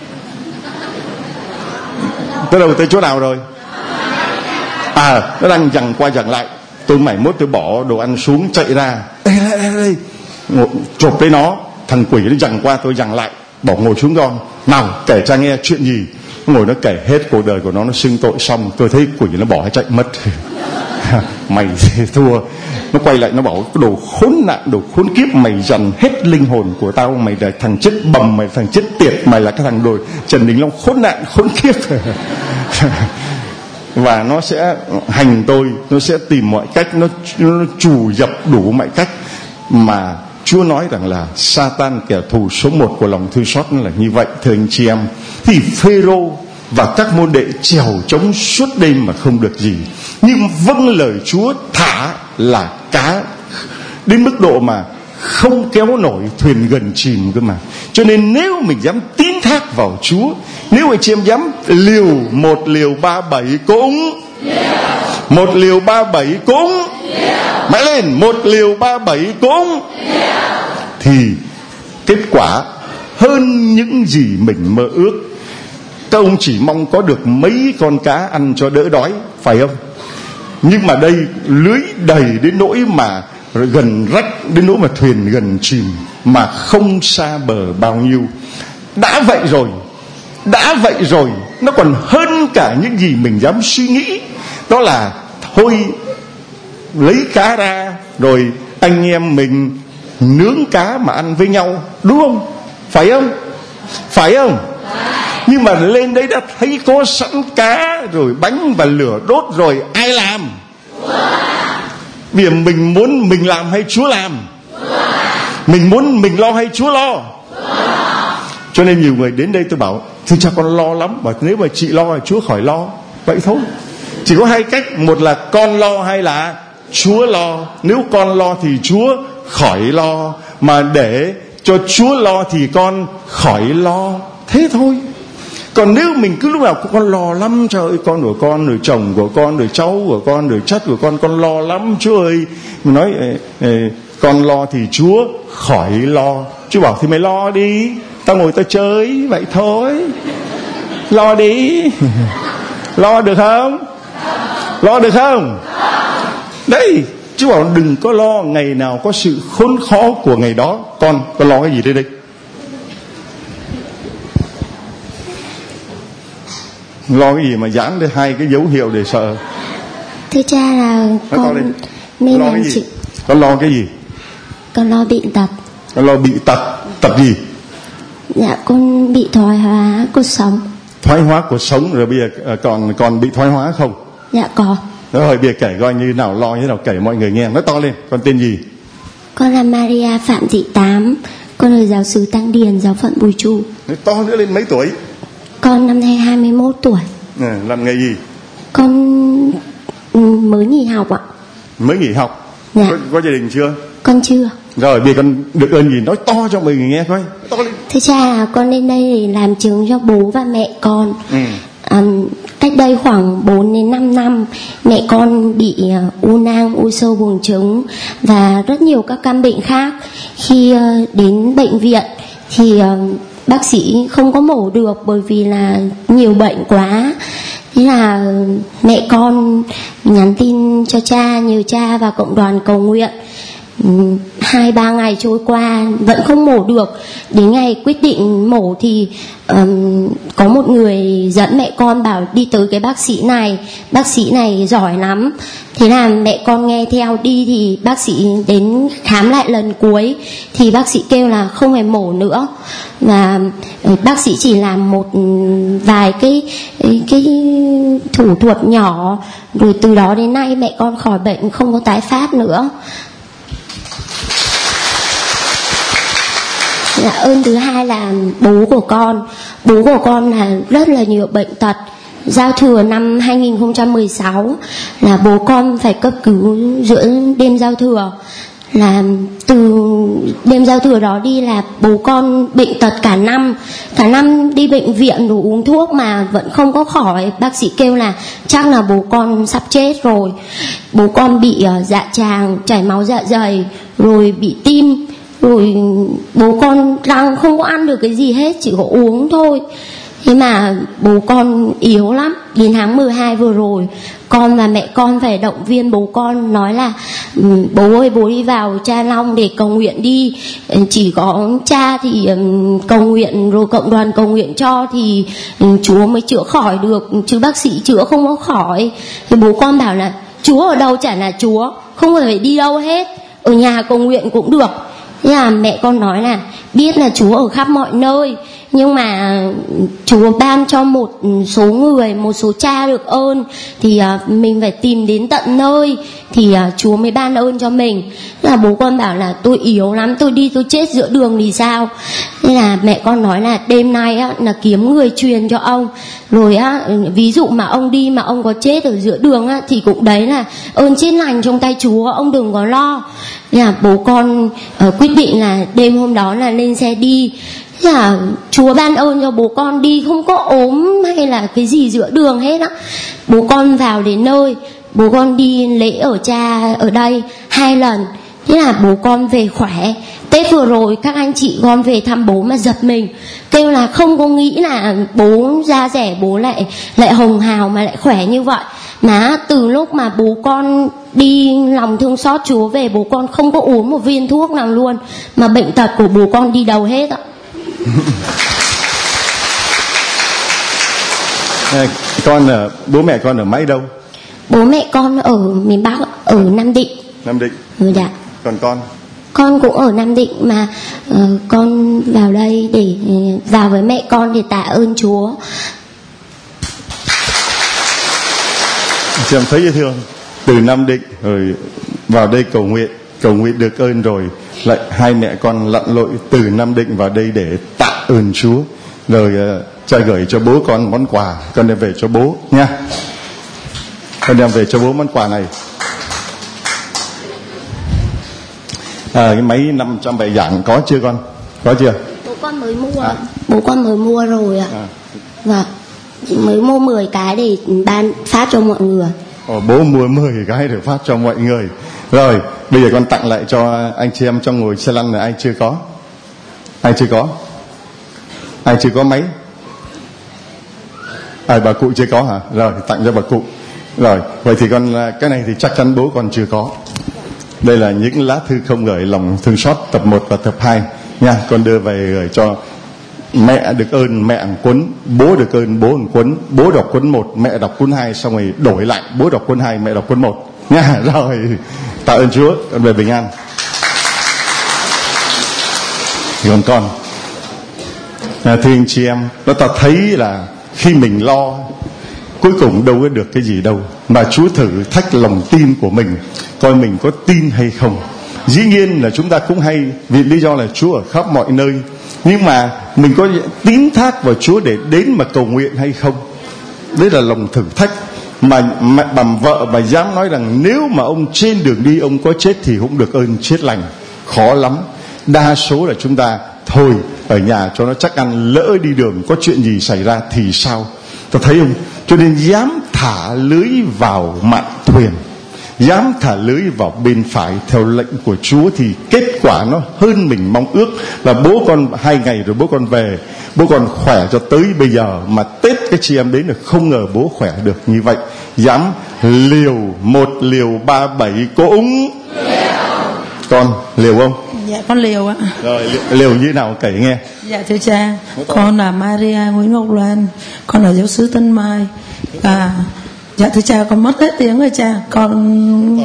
Tới đâu, tới chỗ nào rồi? Nó đang dằn qua dằn lại. Tôi mải mốt tôi bỏ đồ ăn xuống chạy ra. Đây. Chộp lấy nó. Thằng quỷ nó dằn qua, tôi dằn lại, bỏ ngồi xuống con. Nào kể cho nghe chuyện gì. Nó ngồi nó kể hết cuộc đời của nó xưng tội xong, tôi thấy quỷ nó bỏ chạy mất. Mày thua. Nó quay lại nó bảo: đồ khốn nạn, đồ khốn kiếp, mày dằn hết linh hồn của tao, mày là thằng chết bầm, mày là thằng chết tiệt, mày là cái thằng đồ Trần Đình Long khốn nạn khốn kiếp. Và nó sẽ hành tôi, nó sẽ tìm mọi cách, nó trù dập đủ mọi cách. Mà Chúa nói rằng là Satan, kẻ thù số 1 của lòng thương xót, là như vậy. Thưa anh chị em, thì Phêrô và các môn đệ trèo trống suốt đêm mà không được gì, nhưng vâng lời Chúa thả là cá, đến mức độ mà không kéo nổi thuyền gần chìm cơ mà. Cho nên nếu mình dám tín thác vào Chúa, nếu anh chị em dám liều 1 liều 37 cũng, 1 liều 37 cũng, mãi lên 1 liều 37 cũng, thì kết quả hơn những gì mình mơ ước. Các ông chỉ mong có được mấy con cá ăn cho đỡ đói, phải không? Nhưng mà đây lưới đầy đến nỗi mà gần rách, đến nỗi mà thuyền gần chìm, mà không xa bờ bao nhiêu. Đã vậy rồi, nó còn hơn cả những gì mình dám suy nghĩ. Đó là thôi lấy cá ra rồi anh em mình nướng cá mà ăn với nhau, đúng không? Phải không? Nhưng mà lên đấy đã thấy có sẵn cá rồi bánh và lửa đốt rồi, ai làm? Vì mình muốn mình làm hay Chúa làm? Mình muốn mình lo hay Chúa lo? Cho nên nhiều người đến đây tôi bảo thưa cha con lo lắm, và nếu mà chị lo thì Chúa khỏi lo. Vậy thôi, chỉ có 2 cách, một là con lo hay là Chúa lo. Nếu con lo thì Chúa khỏi lo, mà để cho Chúa lo thì con khỏi lo, thế thôi. Còn nếu mình cứ lúc nào con lo lắm, trời ơi, con của con rồi chồng của con rồi cháu của con rồi chất của con lo lắm Chúa ơi. Mình nói con lo thì Chúa khỏi lo. Chúa bảo thì mày lo đi, tao ngồi tao chơi vậy thôi. Lo đi. Lo được không? Lo được không? Đấy, Chúa bảo đừng có lo, ngày nào có sự khốn khó của ngày đó. Con lo cái gì đây? Lo cái gì mà dán đây 2 cái dấu hiệu để sợ? Thưa cha là con nên lo cái gì? Con lo cái gì? Con lo bị tật. Con lo bị tật gì? Dạ con bị thoái hóa cuộc sống. Thoái hóa cuộc sống rồi bây giờ còn bị thoái hóa không? Dạ có. Rồi bây giờ kể coi như nào, lo như nào, kể mọi người nghe. Nói to lên, con tên gì? Con là Maria Phạm Thị Tám. Con là giáo sứ Tăng Điền, giáo phận Bùi Chu. Nói to nữa lên, mấy tuổi? Con năm nay 21 tuổi. Làm nghề gì? Con mới nghỉ học ạ. Mới nghỉ học? Dạ. Có gia đình chưa? Con chưa. Rồi bây giờ con được ơn gì, nói to cho mọi người nghe coi. To lên. Thưa cha, con lên đây để làm chứng cho bố và mẹ con. Cách đây khoảng 4 đến 5 năm, mẹ con bị u nang, u sơ buồng trứng và rất nhiều các căn bệnh khác. Khi đến bệnh viện thì bác sĩ không có mổ được bởi vì là nhiều bệnh quá. Thế là mẹ con nhắn tin cho cha, nhờ cha và cộng đoàn cầu nguyện. 2-3 ngày trôi qua vẫn không mổ được. Đến ngày quyết định mổ thì có một người dẫn mẹ con bảo đi tới cái bác sĩ này giỏi lắm. Thế là mẹ con nghe theo đi, thì bác sĩ đến khám lại lần cuối thì bác sĩ kêu là không phải mổ nữa, và bác sĩ chỉ làm một vài cái thủ thuật nhỏ, rồi từ đó đến nay mẹ con khỏi bệnh, không có tái phát nữa. Dạ, ơn thứ hai là bố của con là rất là nhiều bệnh tật. Giao thừa năm 2016 là bố con phải cấp cứu giữa đêm giao thừa. Là từ đêm giao thừa đó đi là bố con bệnh tật cả năm đi bệnh viện rồi uống thuốc mà vẫn không có khỏi. Bác sĩ kêu là chắc là bố con sắp chết rồi. Bố con bị dạ tràng, chảy máu dạ dày, rồi bị tim, rồi bố con răng không có ăn được cái gì hết, chỉ có uống thôi. Thế mà bố con yếu lắm. Đến tháng 12 vừa rồi, con và mẹ con phải động viên bố con, nói là bố ơi, bố đi vào Cha Long để cầu nguyện đi. Chỉ có cha thì cầu nguyện, rồi cộng đoàn cầu nguyện cho thì Chúa mới chữa khỏi được, chứ bác sĩ chữa không có khỏi. Thì bố con bảo là Chúa ở đâu chả là Chúa, không phải đi đâu hết, ở nhà cầu nguyện cũng được. Thế là mẹ con nói là biết là Chúa ở khắp mọi nơi, nhưng mà Chúa ban cho một số người, một số cha được ơn thì mình phải tìm đến tận nơi thì Chúa mới ban ơn cho mình. Thế là bố con bảo là tôi yếu lắm, tôi đi tôi chết giữa đường thì sao. Thế là mẹ con nói là đêm nay á, là kiếm người truyền cho ông. Rồi á, ví dụ mà ông đi mà ông có chết ở giữa đường á, thì cũng đấy là ơn chết lành trong tay Chúa, ông đừng có lo. Là bố con quyết định là đêm hôm đó là lên xe đi. Là Chúa ban ơn cho bố con đi không có ốm hay là cái gì giữa đường hết á. Bố con vào đến nơi, bố con đi lễ ở cha ở đây 2 lần. Thế là bố con về khỏe. Tết vừa rồi các anh chị con về thăm bố mà giật mình, kêu là không có nghĩ là bố da rẻ, bố lại hồng hào mà lại khỏe như vậy. Mà từ lúc mà bố con đi lòng thương xót Chúa về, bố con không có uống một viên thuốc nào luôn, mà bệnh tật của bố con đi đâu hết ạ. Bố mẹ con ở Máy đâu? Bố mẹ con ở miền Bắc, ở Nam Định. Nam Định. Dạ. Còn con? Con cũng ở Nam Định mà con vào đây để vào với mẹ con để tạ ơn Chúa. Chị em thấy dễ thương, từ Nam Định rồi vào đây cầu nguyện được ơn rồi lại hai mẹ con lặn lội từ Nam Định vào đây để tạ ơn Chúa. Rồi cha gửi cho bố con món quà, con đem về cho bố nha. Con đem về cho bố món quà này. Cái máy 500 bài giảng có chưa con? Có chưa? Bố con mới mua. Bố con mới mua rồi ạ. Vâng. Mới mua 10 cái để phát cho mọi người. Bố mua 10 cái để phát cho mọi người. Rồi, bây giờ con tặng lại cho anh chị em trong ngồi xe lăn này. Ai chưa có? Ai chưa có? Ai chưa có máy? Bà cụ chưa có hả? Rồi, tặng cho bà cụ. Rồi, vậy thì con cái này thì chắc chắn bố con chưa có. Đây là những lá thư không gửi lòng thương xót tập 1 và tập 2 nha. Con đưa về gửi cho mẹ được ơn mẹ một cuốn, bố được ơn bố một cuốn. Bố đọc cuốn 1, mẹ đọc cuốn 2, xong rồi đổi lại, bố đọc cuốn 2, mẹ đọc cuốn 1 nha. Rồi, tạ ơn Chúa, con về bình an. Thì còn con thưa anh chị em, ta thấy là khi mình lo cuối cùng đâu có được cái gì đâu, mà Chúa thử thách lòng tin của mình, coi mình có tin hay không. Dĩ nhiên là chúng ta cũng hay vì lý do là Chúa ở khắp mọi nơi, nhưng mà mình có tín thác vào Chúa để đến mà cầu nguyện hay không. Đấy là lòng thử thách mà bà vợ bà dám nói rằng nếu mà ông trên đường đi ông có chết thì cũng được ơn chết lành. Khó lắm. Đa số là chúng ta thôi ở nhà cho nó chắc ăn, lỡ đi đường có chuyện gì xảy ra thì sao? Ta thấy không? Cho nên dám thả lưới vào mạn thuyền, dám thả lưới vào bên phải theo lệnh của Chúa, thì kết quả nó hơn mình mong ước. Là bố con 2 ngày rồi bố con về, bố con khỏe cho tới bây giờ, mà Tết cái chị em đến là không ngờ bố khỏe được như vậy. Dám liều 1 liều 37 có úng. Con liều không? Dạ con liều ạ. Rồi liều như nào kể nghe. Dạ thưa cha, con là Maria Nguyễn Ngọc Loan, con ở giáo xứ Tân Mai. Dạ thưa cha, con mất hết tiếng rồi cha. Con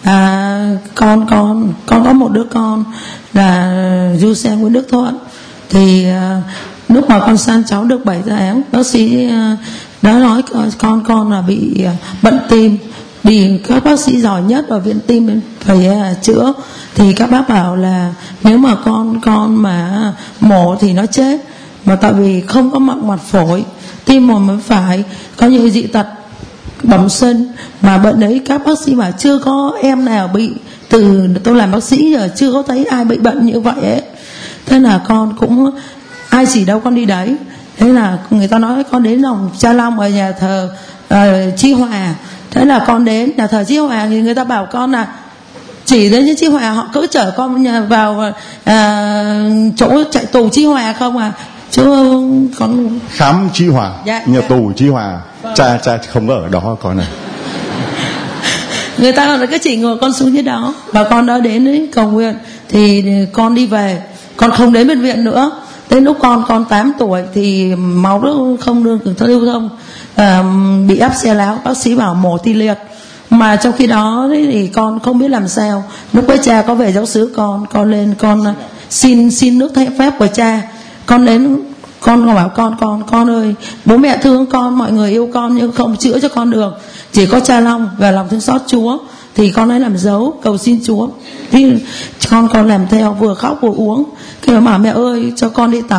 có một đứa con là Du Xe Nguyễn Đức Thuận. Thì lúc mà con san cháu được 7 tháng, bác sĩ đã nói con là bị bệnh tim. Đi các bác sĩ giỏi nhất ở viện tim phải chữa, thì các bác bảo là nếu mà con mà mổ thì nó chết, mà tại vì không có mặt phổi, tim mới phải có những dị tật bẩm sinh, mà bệnh đấy các bác sĩ bảo chưa có em nào bị, từ tôi làm bác sĩ giờ chưa có thấy ai bị bệnh như vậy ấy. Thế là con cũng ai chỉ đâu con đi đấy. Thế là người ta nói con đến lòng Cha Long ở nhà thờ Chí Hòa. Thế là con đến nhà thờ Chí Hòa thì người ta bảo con là chỉ đến Chí Hòa, họ cứ chở con vào chỗ chạy tù Chí Hòa không à, chứ con khám Chí Hòa. Dạ, nhà tù Chí Hòa. Cha không ở đó con này. Người ta là cứ chỉ ngồi con xuống dưới đó, và con đã đến đấy cầu nguyện thì con đi về, con không đến bệnh viện nữa. Đến lúc con 8 tuổi thì máu không được lưu thông, bị áp xe láo, bác sĩ bảo mổ ti liệt. Mà trong khi đó thì con không biết làm sao. Lúc ấy cha có về giáo xứ, con lên con xin nước phép của cha. Con đến, con bảo con ơi, bố mẹ thương con, mọi người yêu con nhưng không chữa cho con được, chỉ có Cha Long và lòng thương xót Chúa. Thì con ấy làm dấu cầu xin Chúa. Thì con làm theo, vừa khóc vừa uống. Khi mà bảo mẹ ơi cho con đi tắm,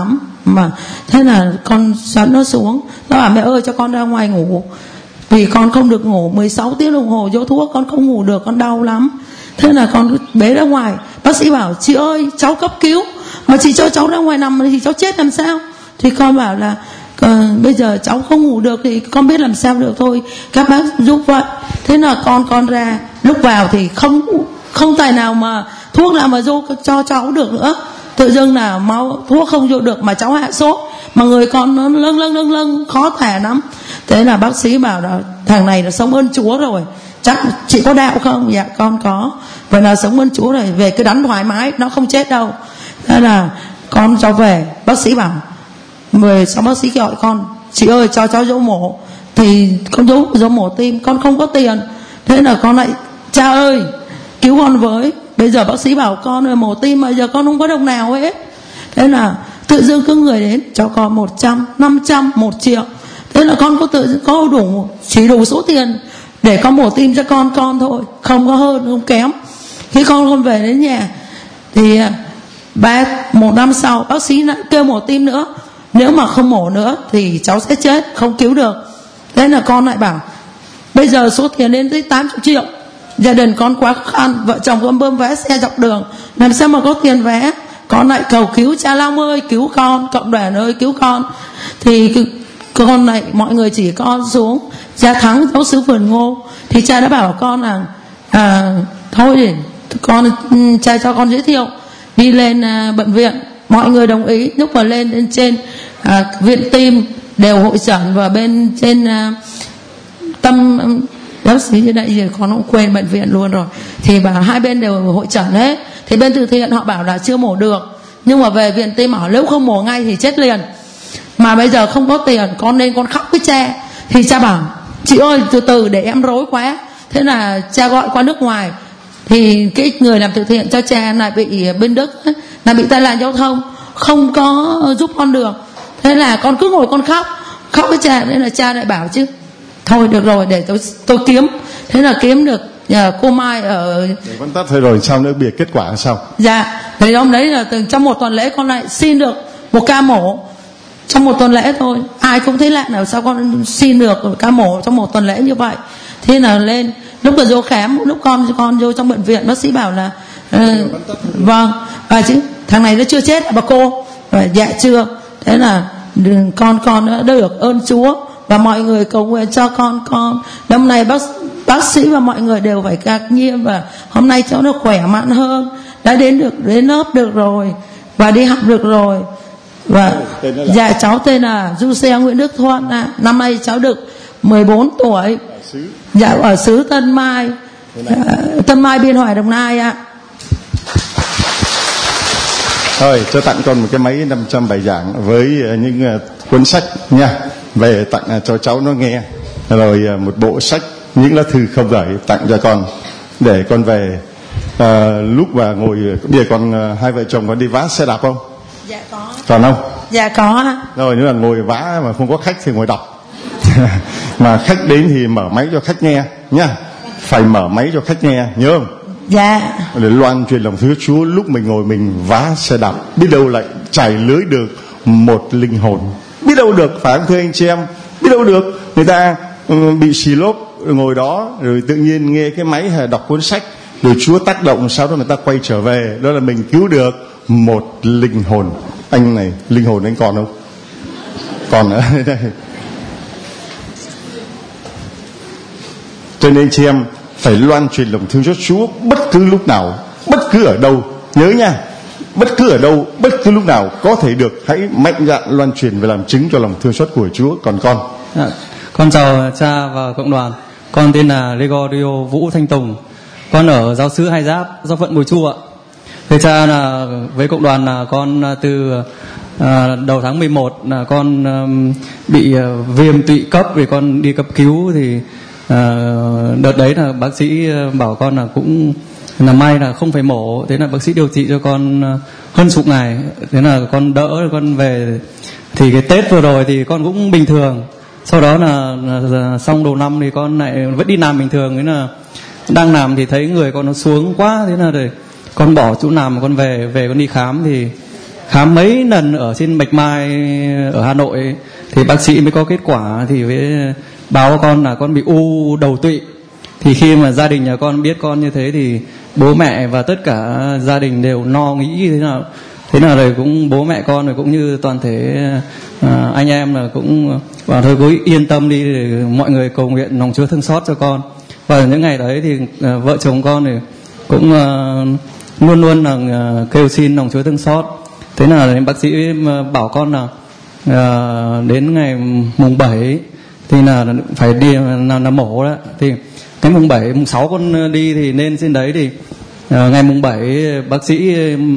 mà thế là con dẫn nó xuống, nó bảo mẹ ơi cho con ra ngoài ngủ, vì con không được ngủ 16 tiếng đồng hồ vô thuốc, con không ngủ được, con đau lắm. Thế là con bế ra ngoài. Bác sĩ bảo chị ơi cháu cấp cứu mà chị cho cháu ra ngoài nằm thì cháu chết làm sao. Thì con bảo là bây giờ cháu không ngủ được thì con biết làm sao được thôi, các bác giúp vậy. Thế là con ra, lúc vào thì không tài nào mà thuốc nào mà vô cho cháu được nữa. Tự dưng là máu thuốc không vô được mà cháu hạ sốt, mà người con nó lâng khó thở lắm. Thế là bác sĩ bảo là thằng này là sống ơn Chúa rồi, chắc chị có đạo không? Dạ con có. Vậy là sống ơn Chúa rồi, về cứ đánh thoải mái, nó không chết đâu. Thế là con cháu về, bác sĩ bảo sau bác sĩ gọi con, chị ơi cho cháu dỗ mổ. Thì con dỗ mổ tim, con không có tiền. Thế là con lại cha ơi cứu con với. Bây giờ bác sĩ bảo con là mổ tim mà giờ con không có đồng nào hết. Thế là tự dưng cứ người đến cho con 100, 500, 1 triệu. Thế là con có đủ, chỉ đủ số tiền để con mổ tim cho con thôi, không có hơn không kém. Khi con về đến nhà thì một năm sau bác sĩ lại kêu mổ tim nữa, nếu mà không mổ nữa thì cháu sẽ chết, không cứu được. Thế là con lại bảo bây giờ số tiền lên tới 80 triệu, gia đình con quá khó khăn, vợ chồng con bơm vé xe dọc đường, làm sao mà có tiền vé. Con lại cầu cứu cha Long ơi cứu con, cộng đoàn ơi cứu con. Thì con này mọi người chỉ con xuống cha Thắng giáo sứ Vườn Ngô, thì cha đã bảo con là thôi để con, cha cho con giới thiệu đi lên bệnh viện. Mọi người đồng ý. Lúc mà lên trên viện tim đều hội chẩn, và bên trên tâm bác sĩ như đây giờ con cũng quên bệnh viện luôn rồi, thì bảo hai bên đều hội chẩn hết. Thì bên từ thiện họ bảo là chưa mổ được, nhưng mà về viện tim bảo nếu không mổ ngay thì chết liền. Mà bây giờ không có tiền, con nên con khóc với cha. Thì cha bảo chị ơi từ từ để em rối quá. Thế là cha gọi qua nước ngoài, thì cái người làm từ thiện cho cha lại bị bên Đức là bị tai nạn giao thông, không có giúp con được. Thế là con cứ ngồi con khóc với cha. Nên là cha lại bảo chứ thôi được rồi để tôi kiếm. Thế là kiếm được cô Mai ở con tắt thôi rồi sao nữa, biệt kết quả sao? Dạ thì hôm đấy là trong một tuần lễ con lại xin được một ca mổ trong một tuần lễ thôi. Ai cũng thấy lạ nào sao con xin được ca mổ trong một tuần lễ như vậy. Thế là lên lúc mà vô khám, lúc con vô trong bệnh viện, bác sĩ bảo là vâng chứ thằng này nó chưa chết bà cô. Dạ chưa. Thế là con đã được ơn Chúa và mọi người cầu nguyện cho con. Năm nay bác sĩ và mọi người đều phải ngạc nhiên, và hôm nay cháu nó khỏe mạnh hơn, đã đến lớp được rồi và đi học được rồi. Và dạ cháu tên là Du Xe Nguyễn Đức Thuận năm nay cháu được 14 tuổi. Dạ ở xứ Tân Mai, Tân Mai Biên Hòa Đồng Nai ạ. Thôi cho tặng con một cái máy 500 bài giảng với những cuốn sách nha, về tặng cho cháu nó nghe, rồi một bộ sách những lá thư không gửi tặng cho con để con về. Lúc mà ngồi bây giờ con hai vợ chồng con đi vá xe đạp không? Dạ có. Còn không? Dạ có. Rồi nếu là ngồi vá mà không có khách thì ngồi đọc. Mà khách đến thì mở máy cho khách nghe nha, phải mở máy cho khách nghe, nhớ không? Dạ. Để loan truyền lòng thương Chúa lúc mình ngồi mình vá xe đạp, biết đâu lại trải lưới được một linh hồn, biết đâu được, phải không thưa anh chị em? Biết đâu được người ta bị xì lốp ngồi đó rồi tự nhiên nghe cái máy hay đọc cuốn sách, rồi Chúa tác động, sau đó người ta quay trở về, đó là mình cứu được một linh hồn. Anh này linh hồn anh còn không? Còn ở đây. Cho nên chị em phải loan truyền lòng thương cho Chúa bất cứ lúc nào, bất cứ ở đâu. Nhớ nha, bất cứ ở đâu, bất cứ lúc nào có thể được, hãy mạnh dạn loan truyền và làm chứng cho lòng thương xót của Chúa. Còn con? Con chào cha và cộng đoàn. Con tên là Gregorio Vũ Thanh Tùng. Con ở giáo xứ Hai Giáp, giáo phận Bùi Chu ạ. Thưa cha là với cộng đoàn là con từ đầu tháng 11 là con bị viêm tụy cấp, vì con đi cấp cứu thì đợt đấy là bác sĩ bảo con là cũng là may là không phải mổ. Thế là bác sĩ điều trị cho con hơn chục ngày, thế là con đỡ, con về. Thì cái Tết vừa rồi thì con cũng bình thường. Sau đó là xong đầu năm thì con lại vẫn đi làm bình thường. Thế là đang làm thì thấy người con nó xuống quá, thế là để con bỏ chỗ làm mà con về con đi khám thì khám mấy lần ở trên Bạch Mai ở Hà Nội ấy, thì bác sĩ mới có kết quả thì với báo con là con bị u đầu tụy. Thì khi mà gia đình nhà con biết con như thế thì bố mẹ và tất cả gia đình đều no nghĩ thế nào rồi cũng bố mẹ con rồi cũng như toàn thể anh em là cũng bảo thôi cứ yên tâm đi, để mọi người cầu nguyện lòng Chúa thương xót cho con. Và những ngày đấy thì vợ chồng con thì cũng luôn luôn là kêu xin lòng Chúa thương xót. Thế là bác sĩ bảo con là đến ngày mùng 7 thì là phải đi là mổ đó. Thì cái mùng 7, mùng 6 con đi thì lên trên đấy thì ngày mùng 7 bác sĩ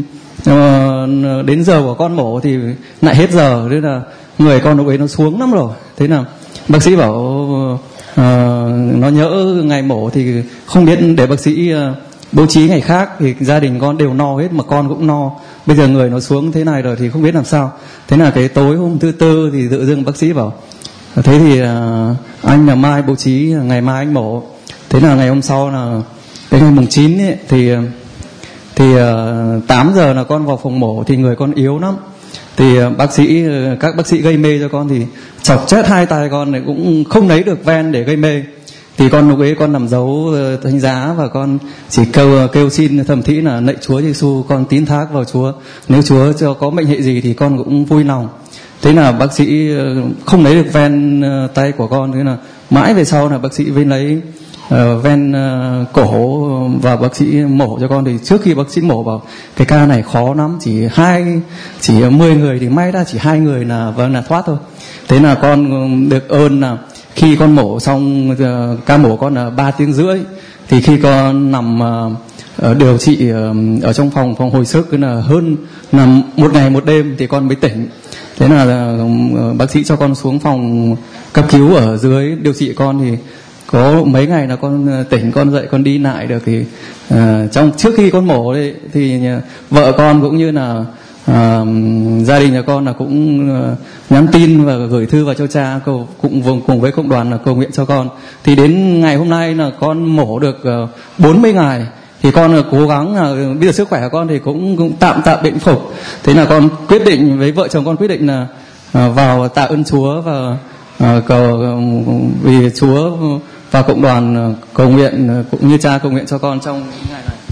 đến giờ của con mổ thì lại hết giờ, thế là người con lúc ấy nó xuống lắm rồi. Thế là bác sĩ bảo nó nhỡ ngày mổ thì không biết để bác sĩ bố trí ngày khác, thì gia đình con đều no hết mà con cũng no. Bây giờ người nó xuống thế này rồi thì không biết làm sao. Thế là cái tối hôm thứ Tư thì tự dưng bác sĩ bảo thế thì anh là mai bố trí ngày mai anh mổ. Thế là ngày hôm sau là đến ngày mùng 9 ấy, thì 8 giờ là con vào phòng mổ thì người con yếu lắm. Thì các bác sĩ gây mê cho con thì chọc chết hai tay con này cũng không lấy được ven để gây mê. Thì con lúc ấy con làm dấu thánh giá và con chỉ kêu xin thầm thĩ là lạy Chúa Giêsu, con tín thác vào Chúa, nếu Chúa cho có mệnh hệ gì thì con cũng vui lòng. Thế là bác sĩ không lấy được ven tay của con, thế là mãi về sau là bác sĩ mới lấy ven cổ và bác sĩ mổ cho con. Thì trước khi bác sĩ mổ bảo cái ca này khó lắm, chỉ 10 người thì may ra chỉ 2 người là thoát thôi. Thế là con được ơn là khi con mổ xong, ca mổ con là 3 tiếng rưỡi, thì khi con nằm điều trị ở trong phòng hồi sức là hơn là 1 ngày 1 đêm thì con mới tỉnh. Thế là bác sĩ cho con xuống phòng cấp cứu ở dưới điều trị con, thì có mấy ngày là con tỉnh, con dậy con đi lại được. Thì trước khi con mổ đấy, thì vợ con cũng như là gia đình nhà con là cũng nhắn tin và gửi thư vào cho cha cùng với cộng đoàn là cầu nguyện cho con. Thì đến ngày hôm nay là con mổ được 40 ngày thì con cố gắng là bây giờ sức khỏe của con thì cũng tạm bệnh phục. Thế là con quyết định với vợ chồng con quyết định là vào tạ ơn Chúa và cầu vì Chúa và cộng đoàn cầu nguyện cũng như cha cầu nguyện cho con trong ngày này.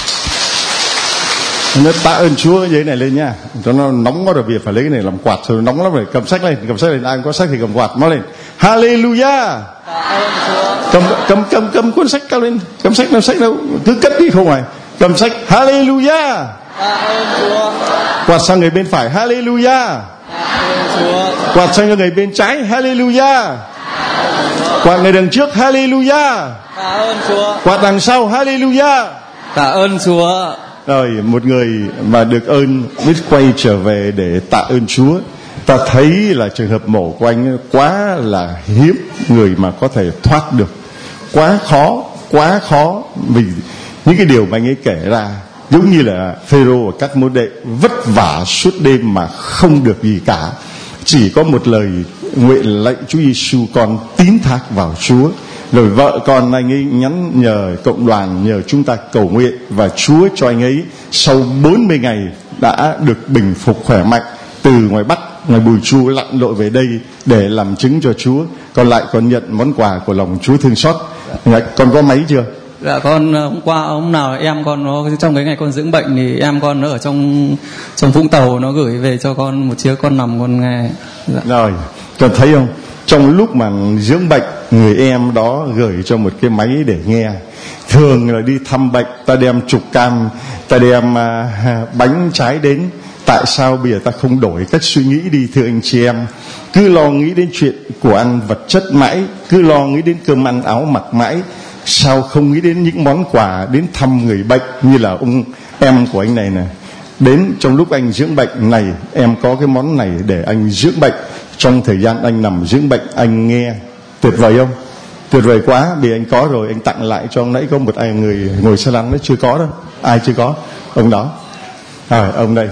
Nó tạ ơn Chúa giấy này lên nha, cho nó nóng quá rồi, việc phải lấy cái này làm quạt rồi, nóng lắm rồi. Cầm sách lên, ai có sách thì cầm quạt nó lên. Hallelujah. Cầm cuốn sách cao lên, cầm sách đâu cứ cất đi không phải. Cầm sách Hallelujah. Quạt sang người bên phải Hallelujah. Quạt sang người bên trái Hallelujah. Quạt người đằng trước Hallelujah. Quạt đằng sau Hallelujah. Tạ ơn Chúa. Rồi một người mà được ơn biết quay trở về để tạ ơn Chúa. Ta thấy là trường hợp mổ của anh quá là hiếm người mà có thể thoát được, quá khó vì những cái điều mà anh ấy kể ra, giống như là Phêrô và các môn đệ vất vả suốt đêm mà không được gì cả, chỉ có một lời nguyện lạy Chúa Giêsu, con tín thác vào Chúa. Rồi vợ con anh ấy nhắn nhờ cộng đoàn, nhờ chúng ta cầu nguyện, và Chúa cho anh ấy sau 40 ngày đã được bình phục khỏe mạnh, từ ngoài Bắc, ngoài Bùi Chu lặn lội về đây để làm chứng cho Chúa. Còn lại con nhận món quà của lòng Chúa thương xót. Con có máy chưa? Dạ con hôm qua hôm nào em con nó trong cái ngày con dưỡng bệnh thì em con nó ở trong Vũng Tàu, nó gửi về cho con một chiếc, con nằm con nghe. Dạ. Rồi con thấy không, trong lúc mà dưỡng bệnh, người em đó gửi cho một cái máy để nghe. Thường là đi thăm bệnh ta đem trục cam, ta đem bánh trái đến. Tại sao bây giờ ta không đổi cách suy nghĩ đi thưa anh chị em? Cứ lo nghĩ đến chuyện của ăn vật chất mãi, cứ lo nghĩ đến cơm ăn áo mặc mãi, sao không nghĩ đến những món quà đến thăm người bệnh như là ông em của anh này nè. Đến trong lúc anh dưỡng bệnh này, em có cái món này để anh dưỡng bệnh. Trong thời gian anh nằm dưỡng bệnh, anh nghe. Tuyệt vời không? Tuyệt vời quá. Vì anh có rồi, anh tặng lại cho. Nãy có một người ngồi xe lăn nó chưa có đâu. Ai chưa có? Ông đó. Ông đây.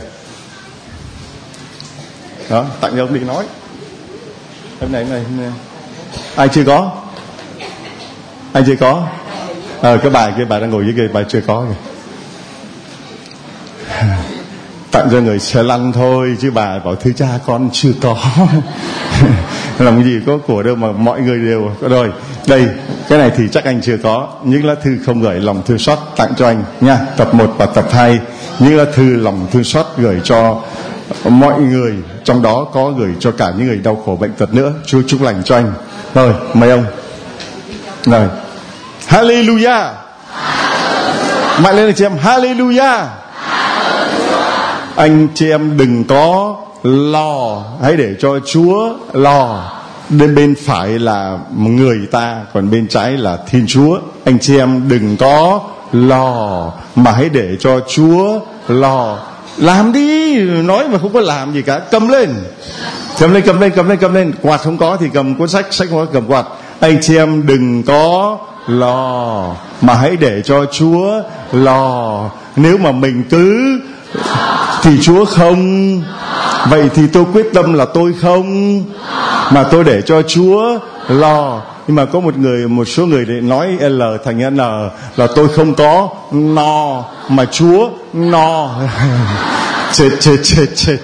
Đó, tặng cho ông đi nói. Hôm nay. Ai chưa có? Ai chưa có? Cái bà đang ngồi dưới kia, bà chưa có kìa. tặng cho người xe lăn thôi, chứ bà bảo thưa cha con chưa có. Làm gì có của đâu mà mọi người đều có. Rồi đây, cái này thì chắc anh chưa có. Những lá thư không gửi lòng thương xót tặng cho anh nha. Tập 1 và tập 2 những lá thư lòng thương xót gửi cho mọi người, trong đó có gửi cho cả những người đau khổ bệnh tật nữa. Chúa chúc lành cho anh. Rồi mời ông. Rồi Hallelujah. Mạnh lên anh chị em. Hallelujah. Anh chị em đừng có lo, hãy để cho Chúa lo. Bên phải là người ta, còn bên trái là Thiên Chúa. Anh chị em đừng có lo, mà hãy để cho Chúa lo. Làm đi, nói mà không có làm gì cả. Cầm lên. Quạt không có thì cầm cuốn sách, sách không có cầm quạt. Anh chị em đừng có lo, mà hãy để cho Chúa lo. Nếu mà mình cứ thì Chúa không, vậy thì tôi quyết tâm là tôi không, mà tôi để cho Chúa lo. Nhưng mà có một số người để nói L thành N là tôi không có no, mà Chúa no. Chết.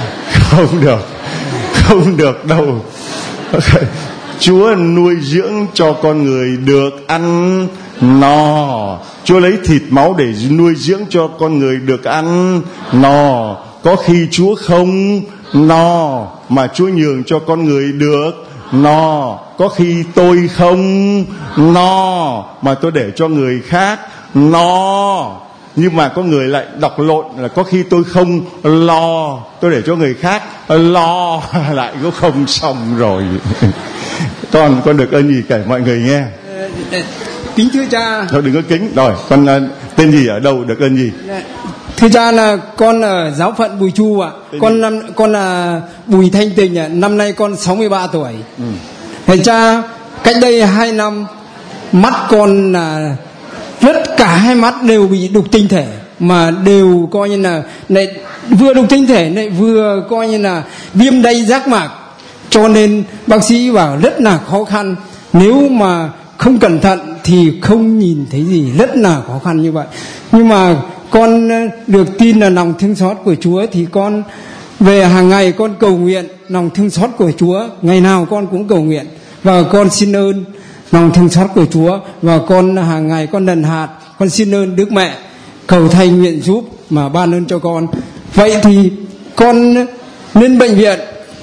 Không được đâu. Chúa nuôi dưỡng cho con người được ăn no. Chúa lấy thịt máu để nuôi dưỡng cho con người được ăn no. Có khi Chúa không no, mà Chúa nhường cho con người được no. Có khi tôi không no, mà tôi để cho người khác no. Nhưng mà có người lại đọc lộn là có khi tôi không lo, tôi để cho người khác lo, lại cũng không xong rồi. Con được ơn gì kể mọi người nghe. Kính thưa cha. Thôi đừng có kính. Rồi con tên gì, ở đâu, được ơn gì? Thưa cha là con ở giáo phận Bùi Chu ạ. Con là Bùi Thanh Tình ạ. Năm nay con 63 tuổi. Thầy cha, cách đây 2 năm mắt con là cả hai mắt đều bị đục tinh thể, mà đều coi như là này, vừa đục tinh thể này vừa coi như là viêm đay giác mạc, cho nên bác sĩ bảo rất là khó khăn. Nếu mà không cẩn thận thì không nhìn thấy gì, rất là khó khăn như vậy. Nhưng mà con được tin là lòng thương xót của Chúa, thì con về hàng ngày con cầu nguyện lòng thương xót của Chúa, ngày nào con cũng cầu nguyện và con xin ơn lòng thương xót của Chúa. Và con hàng ngày con đần hạt, con xin ơn Đức Mẹ cầu thay nguyện giúp mà ban ơn cho con. Vậy thì con lên bệnh viện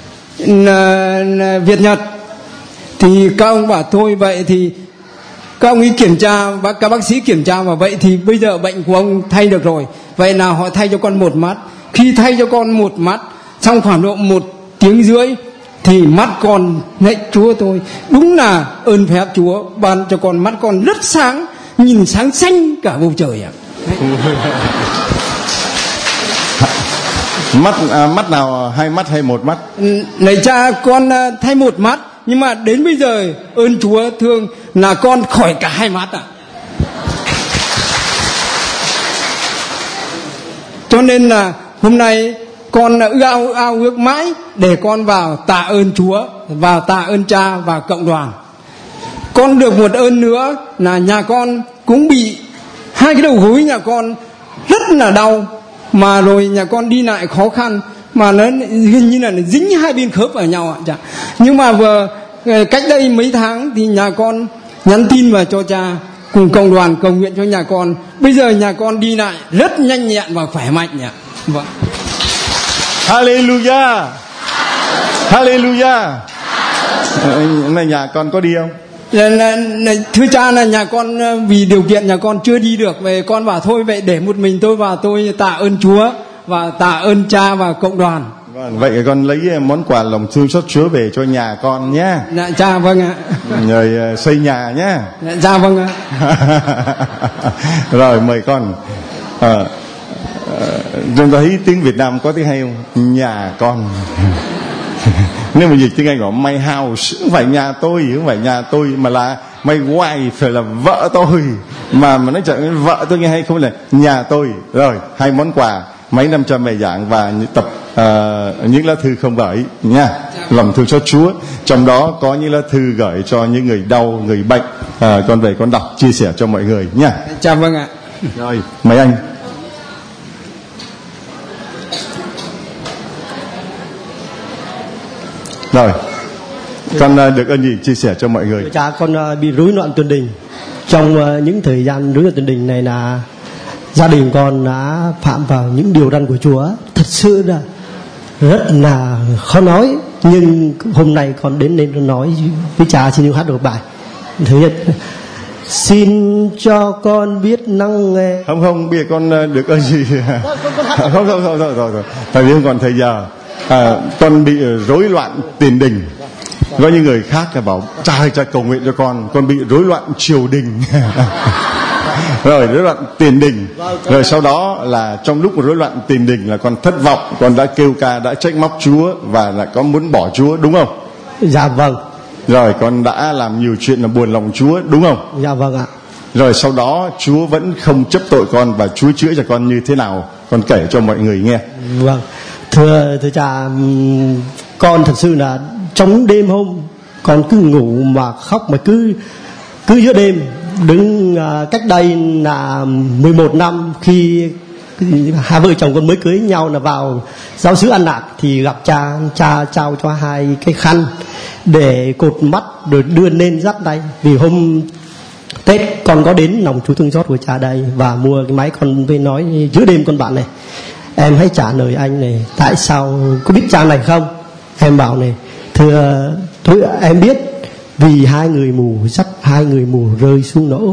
Việt Nhật, thì các ông bảo thôi vậy thì các ông ấy kiểm tra, các bác sĩ kiểm tra, và vậy thì bây giờ bệnh của ông thay được rồi, vậy nào họ thay cho con một mắt. Khi thay cho con một mắt, trong khoảng độ 1 tiếng rưỡi thì mắt con, lạy Chúa tôi, đúng là ơn phép Chúa ban cho con mắt con rất sáng, nhìn sáng xanh cả bầu trời ạ. Mắt nào, 2 mắt hay 1 mắt? Này cha, con thay 1 mắt, nhưng mà đến bây giờ ơn Chúa thương là con khỏi cả 2 mắt ạ. Cho nên là hôm nay con ao ước mãi để con vào tạ ơn Chúa, vào tạ ơn cha và cộng đoàn. Con được một ơn nữa là nhà con cũng bị 2 cái đầu gối nhà con rất là đau, mà rồi nhà con đi lại khó khăn, mà nó hình như là nó dính 2 bên khớp vào nhau ạ. Nhưng mà vừa cách đây mấy tháng thì nhà con nhắn tin vào cho cha, cùng cộng đoàn cầu nguyện cho nhà con. Bây giờ nhà con đi lại rất nhanh nhẹn và khỏe mạnh ạ. Vâng. Hallelujah. Hallelujah. Này nhà con có đi không? Thưa cha, là nhà con vì điều kiện nhà con chưa đi được, về con bảo thôi vậy để một mình tôi vào tôi tạ ơn Chúa và tạ ơn cha và cộng đoàn. Vậy con lấy món quà lòng thương xót Chúa về cho nhà con nhé. Dạ cha, vâng ạ. Rồi xây nhà nhé. Dạ cha, vâng ạ. Rồi mời con. Chúng ta thấy tiếng Việt Nam có tiếng hay không? Nhà con. Nếu mà dịch tiếng Anh gọi my house, không phải nhà tôi, không phải nhà tôi, mà là my wife, phải là vợ tôi. Mà nói chẳng vợ tôi nghe hay không, là nhà tôi. Rồi 2 món quà, mấy 500 bài giảng và tập những lá thư không gửi nha, lòng thương xót Chúa. Trong đó có những lá thư gửi cho những người đau, người bệnh. Con về con đọc chia sẻ cho mọi người nha. Chào vâng ạ. Rồi mời anh. Rồi, con được ơn gì chia sẻ cho mọi người? Cha, con bị rối loạn tiền đình. Trong những thời gian rối loạn tiền đình này là gia đình con đã phạm vào những điều răn của Chúa. Thật sự là rất là khó nói. Nhưng hôm nay con đến đây nói với cha, xin hát được bài. Thứ nhất, xin cho con biết năng nghe. Không, bây giờ con được ơn gì? Không, rồi. Tại vì không còn thời giờ. Con bị rối loạn tiền đình. Có những người khác là bảo cha cầu nguyện cho con bị rối loạn triều đình. Rồi rối loạn tiền đình. Rồi sau đó là trong lúc rối loạn tiền đình là con thất vọng, con đã kêu ca, đã trách móc Chúa và là có muốn bỏ Chúa, đúng không? Dạ vâng. Rồi con đã làm nhiều chuyện là buồn lòng Chúa, đúng không? Dạ vâng ạ. Rồi sau đó Chúa vẫn không chấp tội con và Chúa chữa cho con như thế nào? Con kể cho mọi người nghe. Vâng. Thưa cha, con thật sự là trong đêm hôm con cứ ngủ mà khóc, mà cứ giữa đêm. Đứng cách đây là 11 năm khi hai vợ chồng con mới cưới nhau là vào giáo xứ An Lạc thì gặp cha trao cho 2 cái khăn để cột mắt rồi đưa lên dắt tay. Vì hôm Tết con có đến lòng Chúa thương xót của cha đây và mua cái máy. Con với nói giữa đêm con bạn này, em hãy trả lời anh này, tại sao có biết cha này không? Em bảo này, thưa thôi em biết, vì 2 người mù dắt 2 người mù rơi xuống nỗ.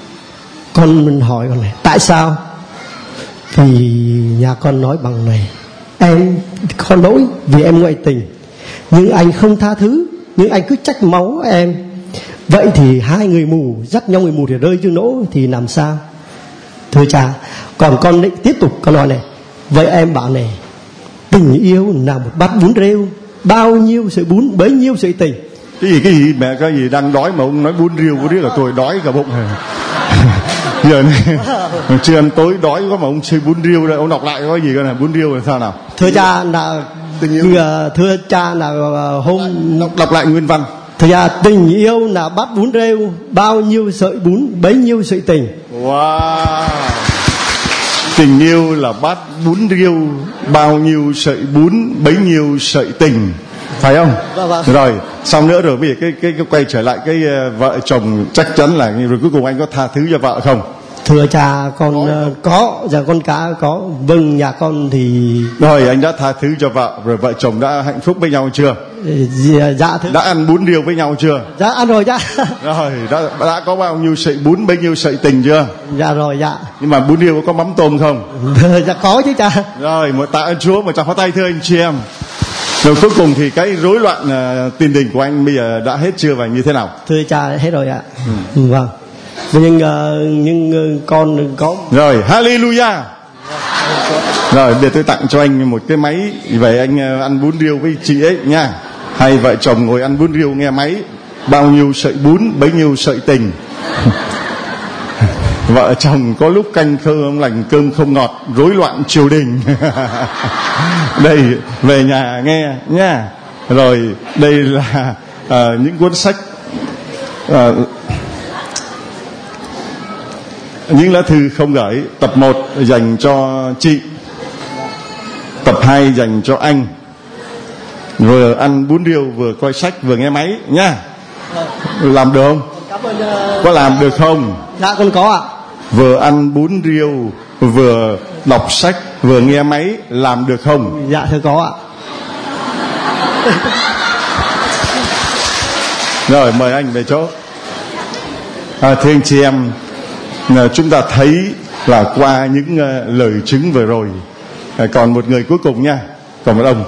Con hỏi con này, tại sao? Vì nhà con nói bằng này, em có lỗi vì em ngoại tình, nhưng anh không tha thứ, nhưng anh cứ trách máu em. Vậy thì 2 người mù dắt nhau người mù thì rơi xuống nỗ thì làm sao? Thưa cha, còn con định tiếp tục con nói này, vậy em bảo này, tình yêu là một bát bún rêu, bao nhiêu sợi bún bấy nhiêu sợi tình. Cái gì mẹ, cái gì đang đói mà ông nói bún riêu, có biết là tôi đói cả bụng. Giờ này chưa ăn tối đói quá mà ông chơi bún riêu đây, ông đọc lại có gì cơ này, bún riêu là sao nào? Thưa cha là thưa cha là hôm đọc lại nguyên văn. Thưa cha, tình yêu là bát bún rêu, bao nhiêu sợi bún bấy nhiêu sợi tình. Wow. Tình yêu là bát bún riêu, bao nhiêu sợi bún bấy nhiêu sợi tình, phải không? Vâng. Rồi xong nữa rồi bây giờ cái quay trở lại cái vợ chồng, chắc chắn là rồi cuối cùng anh có tha thứ cho vợ không? Thưa cha, con có, dạ con cả có. Vâng, nhà con thì rồi anh đã tha thứ cho vợ, rồi vợ chồng đã hạnh phúc với nhau chưa? Dạ thưa. Đã ăn bún riêu với nhau chưa? Dạ ăn rồi cha. Rồi đã có bao nhiêu sợi bún bấy nhiêu sợi tình chưa? Dạ rồi dạ. Nhưng mà bún riêu có mắm tôm không? Dạ có chứ cha. Rồi một tạ ơn Chúa, một tràng pháo tay thưa anh chị em. Rồi cuối cùng thì cái rối loạn tiền đình của anh bây giờ đã hết chưa và như thế nào? Thưa cha hết rồi ạ. Vâng. Nhưng con có. Rồi hallelujah. Rồi bây giờ tôi tặng cho anh một cái máy về anh ăn bún riêu với chị ấy nha. Hai vợ chồng ngồi ăn bún riêu nghe máy, bao nhiêu sợi bún bấy nhiêu sợi tình. Vợ chồng có lúc canh cơm lành cơm không ngọt, rối loạn triều đình. Đây về nhà nghe nha. Rồi đây là những cuốn sách, những lá thư không gửi. Tập 1 dành cho chị, tập 2 dành cho anh. Vừa ăn bún riêu vừa coi sách vừa nghe máy nha. Làm được không? Có làm được không? Dạ con có ạ. Vừa ăn bún riêu vừa đọc sách vừa nghe máy, làm được không? Dạ thưa có ạ. Rồi mời anh về chỗ. Thưa anh chị em, chúng ta thấy là qua những lời chứng vừa rồi, còn một người cuối cùng nha, còn một ông.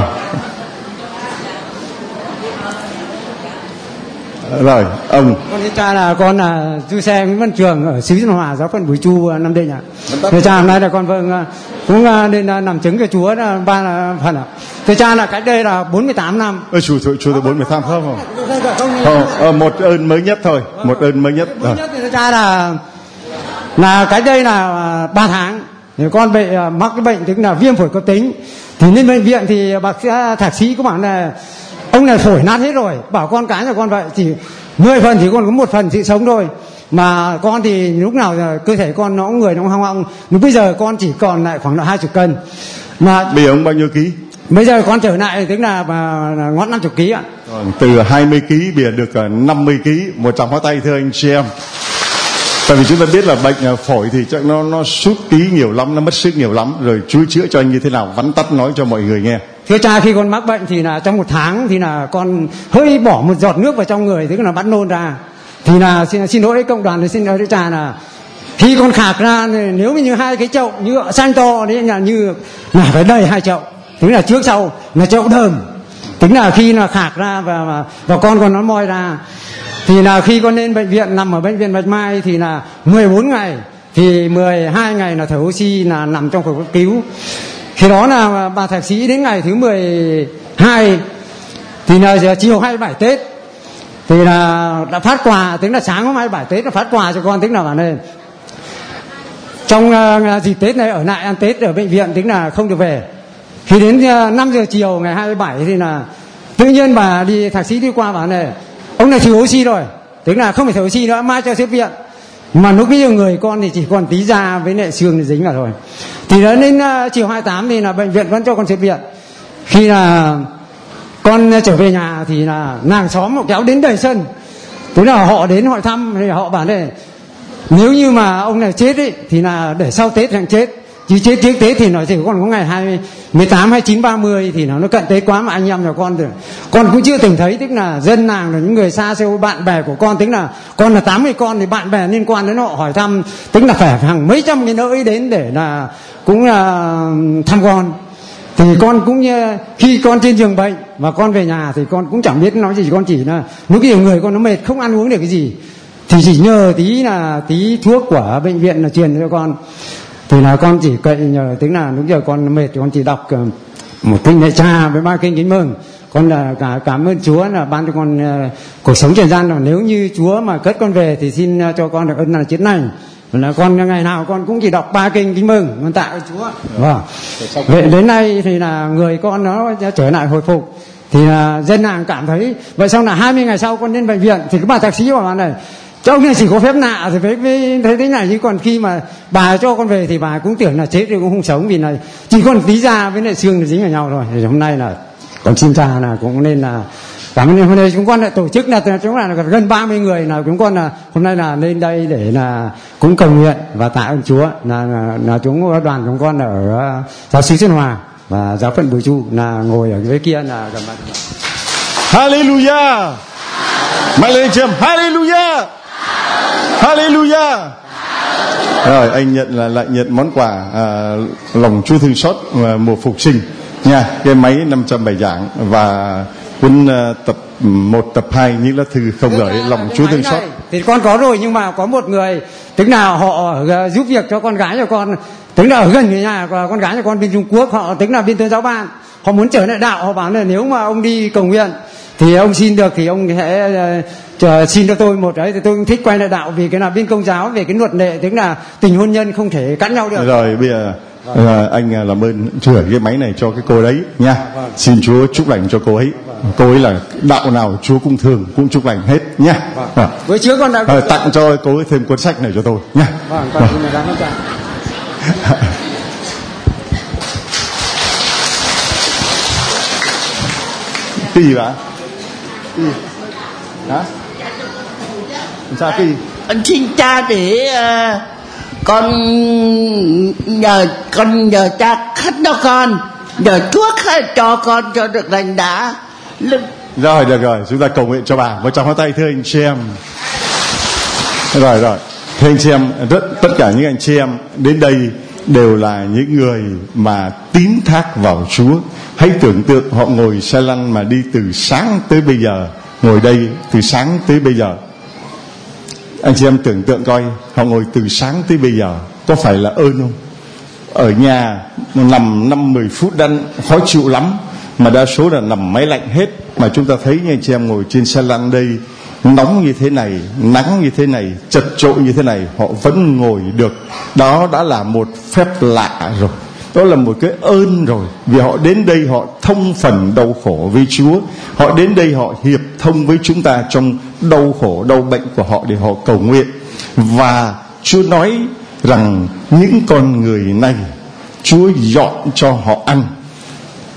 Rồi ông. Con thưa cha là con là du xe Nguyễn Văn Trường ở xứ Dân Hòa, giáo phận Bùi Chu, Nam Định ạ. Thưa cha hôm nay là con cũng nên làm chứng cho Chúa ba phần ạ. Thưa cha là cách đây là 48 năm. Chúa từ 48 không? Không, một ơn mới nhất thôi, một ơn mới nhất. Mới nhất thì thưa cha là cách đây là 3 tháng thì con bị mắc cái bệnh tức là viêm phổi cấp tính. Thì lên bệnh viện thì thạc sĩ có bảo là ông này phổi nát hết rồi, bảo con cái là con vậy thì 10 phần thì con có 1 phần sự sống thôi, mà con thì lúc nào cơ thể con nó người nó hoang, lúc bây giờ con chỉ còn lại khoảng 20 cân. Mà bây giờ ông bao nhiêu ký? Bây giờ con trở lại tức là ngót 50 kg ạ. Từ 20 kg bây giờ được 50 kg, 100 hóa tay thưa anh chị em. Tại vì chúng ta biết là bệnh phổi thì chắc nó sút ký nhiều lắm, nó mất sức nhiều lắm. Rồi Chúa chữa cho anh như thế nào, vắn tắt nói cho mọi người nghe. Thưa cha, khi con mắc bệnh thì là trong 1 tháng thì là con hơi bỏ một giọt nước vào trong người, tức là bắt nôn ra. Thì là xin lỗi cộng đoàn, thì xin lỗi cha là khi con khạc ra, nếu như 2 cái chậu nhựa xanh to đấy là như là phải đầy 2 chậu. Tức là trước sau là chậu đờm. Tính là khi là khạc ra và con còn nó moi ra. Thì là khi con lên bệnh viện, nằm ở bệnh viện Bạch Mai thì là 14 ngày, thì 12 ngày là thở oxy, là nằm trong phòng cấp cứu. Khi đó là bà thạc sĩ đến ngày thứ 12 thì là chiều 27 Tết thì là đã phát quà, tính là sáng hôm 27 Tết là phát quà cho con, tính là bảo này trong dịp Tết này ở lại ăn Tết ở bệnh viện, tính là không được về. Khi đến 5 giờ chiều ngày 27 thì là tự nhiên bà thạc sĩ đi qua bảo này ông này thiếu oxy rồi, tức là không phải thở oxy nữa, mai cho xếp viện. Mà lúc bây giờ người con thì chỉ còn tí da với lại xương thì dính vào rồi. Thì đến chiều 28 thì là bệnh viện vẫn cho con xếp viện. Khi là con trở về nhà thì là nàng xóm họ kéo đến đầy sân, tức là họ đến hỏi thăm, thì họ bảo này nếu như mà ông này chết ấy, thì là để sau Tết hẳn chết, chứ chết trước Tết thì nó chỉ còn có ngày 18, 29, 30 thì nó cận Tết quá mà anh em nhà con rồi. Con cũng chưa từng thấy, tức là dân làng là những người xa xôi, bạn bè của con, tức là con là 80 con thì bạn bè liên quan đến họ hỏi thăm, tức là phải hàng mấy trăm cái nỗi đến để là cũng là thăm con. Thì con cũng như khi con trên giường bệnh và con về nhà thì con cũng chẳng biết nói gì, con chỉ là lúc cái người con nó mệt không ăn uống được cái gì thì chỉ nhờ tí thuốc của bệnh viện là truyền cho con. Thì là con chỉ cậy nhờ, tính là lúc giờ con mệt thì con chỉ đọc một kinh lạy cha với 3 kinh kính mừng. Con là cảm ơn Chúa là ban cho con cuộc sống trần gian, là nếu như Chúa mà cất con về thì xin cho con được ơn là chiến lành. Là con ngày nào con cũng chỉ đọc 3 kinh kính mừng, con tạ ơn Chúa. Vâng. Vậy đến nay thì là người con nó trở lại hồi phục. Thì là dân làng cảm thấy vậy. Xong là 20 ngày sau con đến bệnh viện thì cái bà thạc sĩ bảo bạn này cháu này chỉ có phép nạ thì phải thấy thế này, chứ còn khi mà bà cho con về thì bà cũng tưởng là chết rồi cũng không sống, vì là chỉ còn tí da với lại xương là dính vào nhau rồi. Thì hôm nay là con xin cha là cũng nên là cảm ơn hôm nay chúng con lại tổ chức là chúng là gần 30 người là chúng con là hôm nay là lên đây để là cũng cầu nguyện và tạ ơn Chúa là chúng đoàn chúng con ở giáo xứ Xuân Hòa và giáo phận Bùi Chu là ngồi ở dưới kia là gần mặt. Hallelujah. Mạnh lên chị em, Hallelujah. Hallelujah. Rồi anh lại nhận món quà lòng Chúa thương xót mùa phục sinh nha, cái máy 500 bài giảng và cuốn tập 1 tập 2 những lá thư không gửi lòng Chúa thương xót. Thì con có rồi, nhưng mà có một người tức là họ giúp việc cho con gái của con, tức là ở gần người nhà của con gái của con bên Trung Quốc, họ tức là bên Tôn giáo ban, họ muốn trở lại đạo, họ bảo là nếu mà ông đi cầu nguyện thì ông xin được thì ông sẽ xin cho tôi một đấy, thì tôi cũng thích quay lại đạo, vì cái là bên Công giáo về cái luật lệ, tức là tình hôn nhân không thể cắt nhau được. Rồi bây giờ anh làm ơn chuyển cái máy này cho cái cô đấy nha. Xin Chúa chúc lành cho cô ấy. Cô ấy là đạo nào Chúa cũng thương, cũng chúc lành hết nha. Với chứa con đã tặng cho cô ấy thêm cuốn sách này cho tôi nha. Cái gì vậy? Hả? Sao cái gì? Anh xin cha để con nhờ cha khất cho con, nhờ Chúa khất cho con cho được lành đã. Rồi được rồi, chúng ta cầu nguyện cho bà. Một tràng pháo tay thưa anh chị em. Rồi thưa anh chị em, tất cả những anh chị em đến đây đều là những người mà tín thác vào Chúa. Hãy tưởng tượng họ ngồi xe lăn mà đi từ sáng tới bây giờ, ngồi đây từ sáng tới bây giờ. Anh chị em tưởng tượng coi, họ ngồi từ sáng tới bây giờ, có phải là ơn không? Ở nhà nằm 5-10 phút đã khó chịu lắm, mà đa số là nằm máy lạnh hết. Mà chúng ta thấy anh chị em ngồi trên xe lăn đây, nóng như thế này, nắng như thế này, chật chội như thế này, họ vẫn ngồi được. Đó đã là một phép lạ rồi, đó là một cái ơn rồi. Vì họ đến đây họ thông phần đau khổ với Chúa, họ đến đây họ hiệp thông với chúng ta trong đau khổ, đau bệnh của họ để họ cầu nguyện. Và Chúa nói rằng những con người này Chúa dọn cho họ ăn.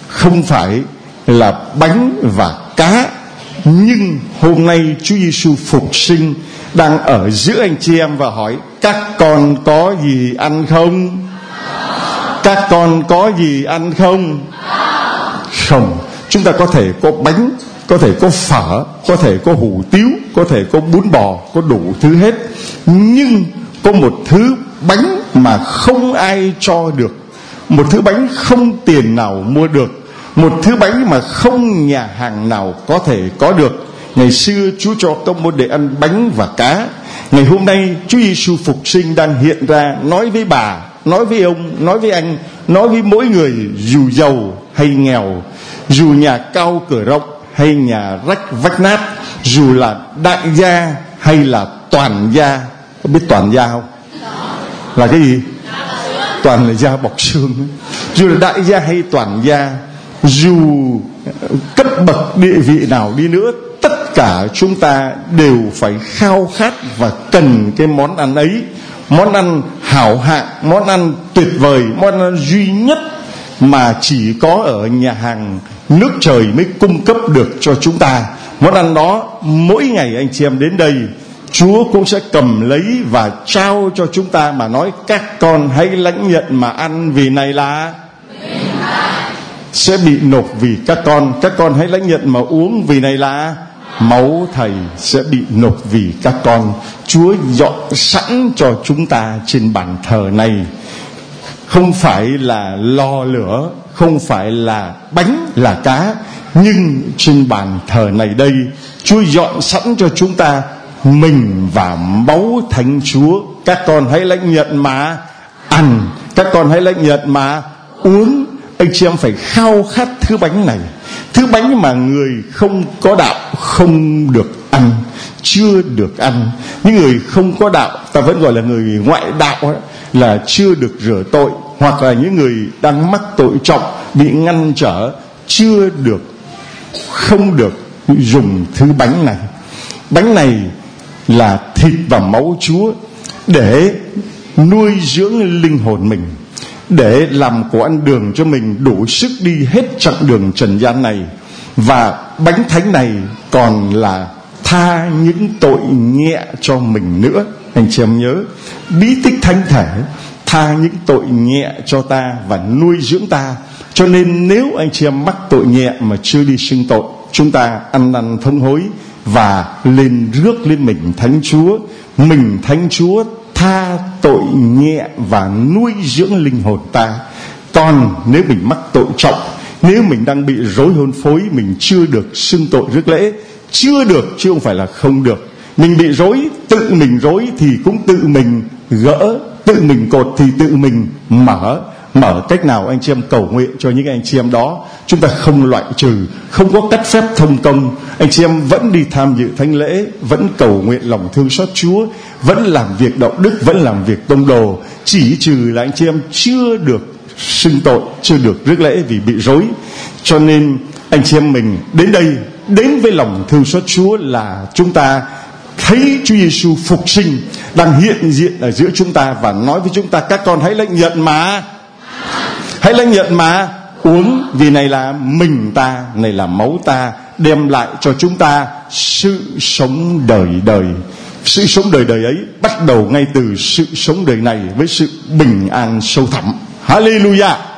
không phải là bánh và cá. Nhưng hôm nay Chúa Giêsu phục sinh đang ở giữa anh chị em và hỏi: các con có gì ăn không? Các con có gì ăn không? Không. Chúng ta có thể có bánh, có thể có phở, có thể có hủ tiếu, có thể có bún bò, có đủ thứ hết. Nhưng có một thứ bánh mà không ai cho được, một thứ bánh không tiền nào mua được, một thứ bánh mà không nhà hàng nào có thể có được. Ngày xưa Chúa cho các môn đệ ăn bánh và cá. Ngày hôm nay Chúa Giêsu phục sinh đang hiện ra, nói với bà, nói với ông, nói với anh, nói với mỗi người, dù giàu hay nghèo, dù nhà cao cửa rộng hay nhà rách vách nát, dù là đại gia hay là toàn gia. Có biết toàn gia không? Là cái gì? Toàn là da bọc xương. Dù là đại gia hay toàn gia, dù cấp bậc địa vị nào đi nữa, tất cả chúng ta đều phải khao khát và cần cái món ăn ấy. Món ăn hảo hạng, món ăn tuyệt vời, món ăn duy nhất mà chỉ có ở nhà hàng nước trời mới cung cấp được cho chúng ta. Món ăn đó mỗi ngày anh chị em đến đây, Chúa cũng sẽ cầm lấy và trao cho chúng ta mà nói: các con hãy lãnh nhận mà ăn, vì này là sẽ bị nộp vì các con. Các con hãy lãnh nhận mà uống, vì này là máu Thầy sẽ bị nộp vì các con. Chúa dọn sẵn cho chúng ta trên bàn thờ này, không phải là lò lửa, không phải là bánh là cá, nhưng trên bàn thờ này đây, Chúa dọn sẵn cho chúng ta mình và máu Thánh Chúa. Các con hãy lãnh nhận mà ăn, các con hãy lãnh nhận mà uống. Anh chị em phải khao khát thứ bánh này, thứ bánh mà người không có đạo không được ăn, chưa được ăn. Những người không có đạo, ta vẫn gọi là người ngoại đạo ấy, là chưa được rửa tội, hoặc là những người đang mắc tội trọng, bị ngăn trở, chưa được, không được dùng thứ bánh này. Bánh này là thịt và máu Chúa để nuôi dưỡng linh hồn mình, để làm của ăn đường cho mình đủ sức đi hết chặng đường trần gian này. Và bánh thánh này còn là tha những tội nhẹ cho mình nữa. Anh chị em nhớ, bí tích thánh thể tha những tội nhẹ cho ta và nuôi dưỡng ta. Cho nên nếu anh chị em mắc tội nhẹ mà chưa đi xưng tội, chúng ta ăn năn thống hối và lên rước lên mình Thánh Chúa. Mình Thánh Chúa tha tội nhẹ và nuôi dưỡng linh hồn ta. Còn nếu mình mắc tội trọng, nếu mình đang bị rối hôn phối, mình chưa được xưng tội rước lễ, chưa được chứ không phải là không được. Mình bị rối, tự mình rối thì cũng tự mình gỡ, tự mình cột thì tự mình mở. Mở cách nào anh chị em cầu nguyện cho những anh chị em đó. Chúng ta không loại trừ, không có cắt phép thông công. Anh chị em vẫn đi tham dự thánh lễ, vẫn cầu nguyện lòng thương xót Chúa, vẫn làm việc đạo đức, vẫn làm việc tông đồ. Chỉ trừ là anh chị em chưa được xưng tội, chưa được rước lễ vì bị rối. Cho nên anh chị em mình đến đây, đến với lòng thương xót Chúa là chúng ta thấy Chúa Giêsu phục sinh đang hiện diện ở giữa chúng ta và nói với chúng ta: các con hãy lãnh nhận mà, hãy lãnh nhận mà uống, vì này là mình ta, này là máu ta, đem lại cho chúng ta sự sống đời đời. Sự sống đời đời ấy bắt đầu ngay từ sự sống đời này với sự bình an sâu thẳm. Hallelujah.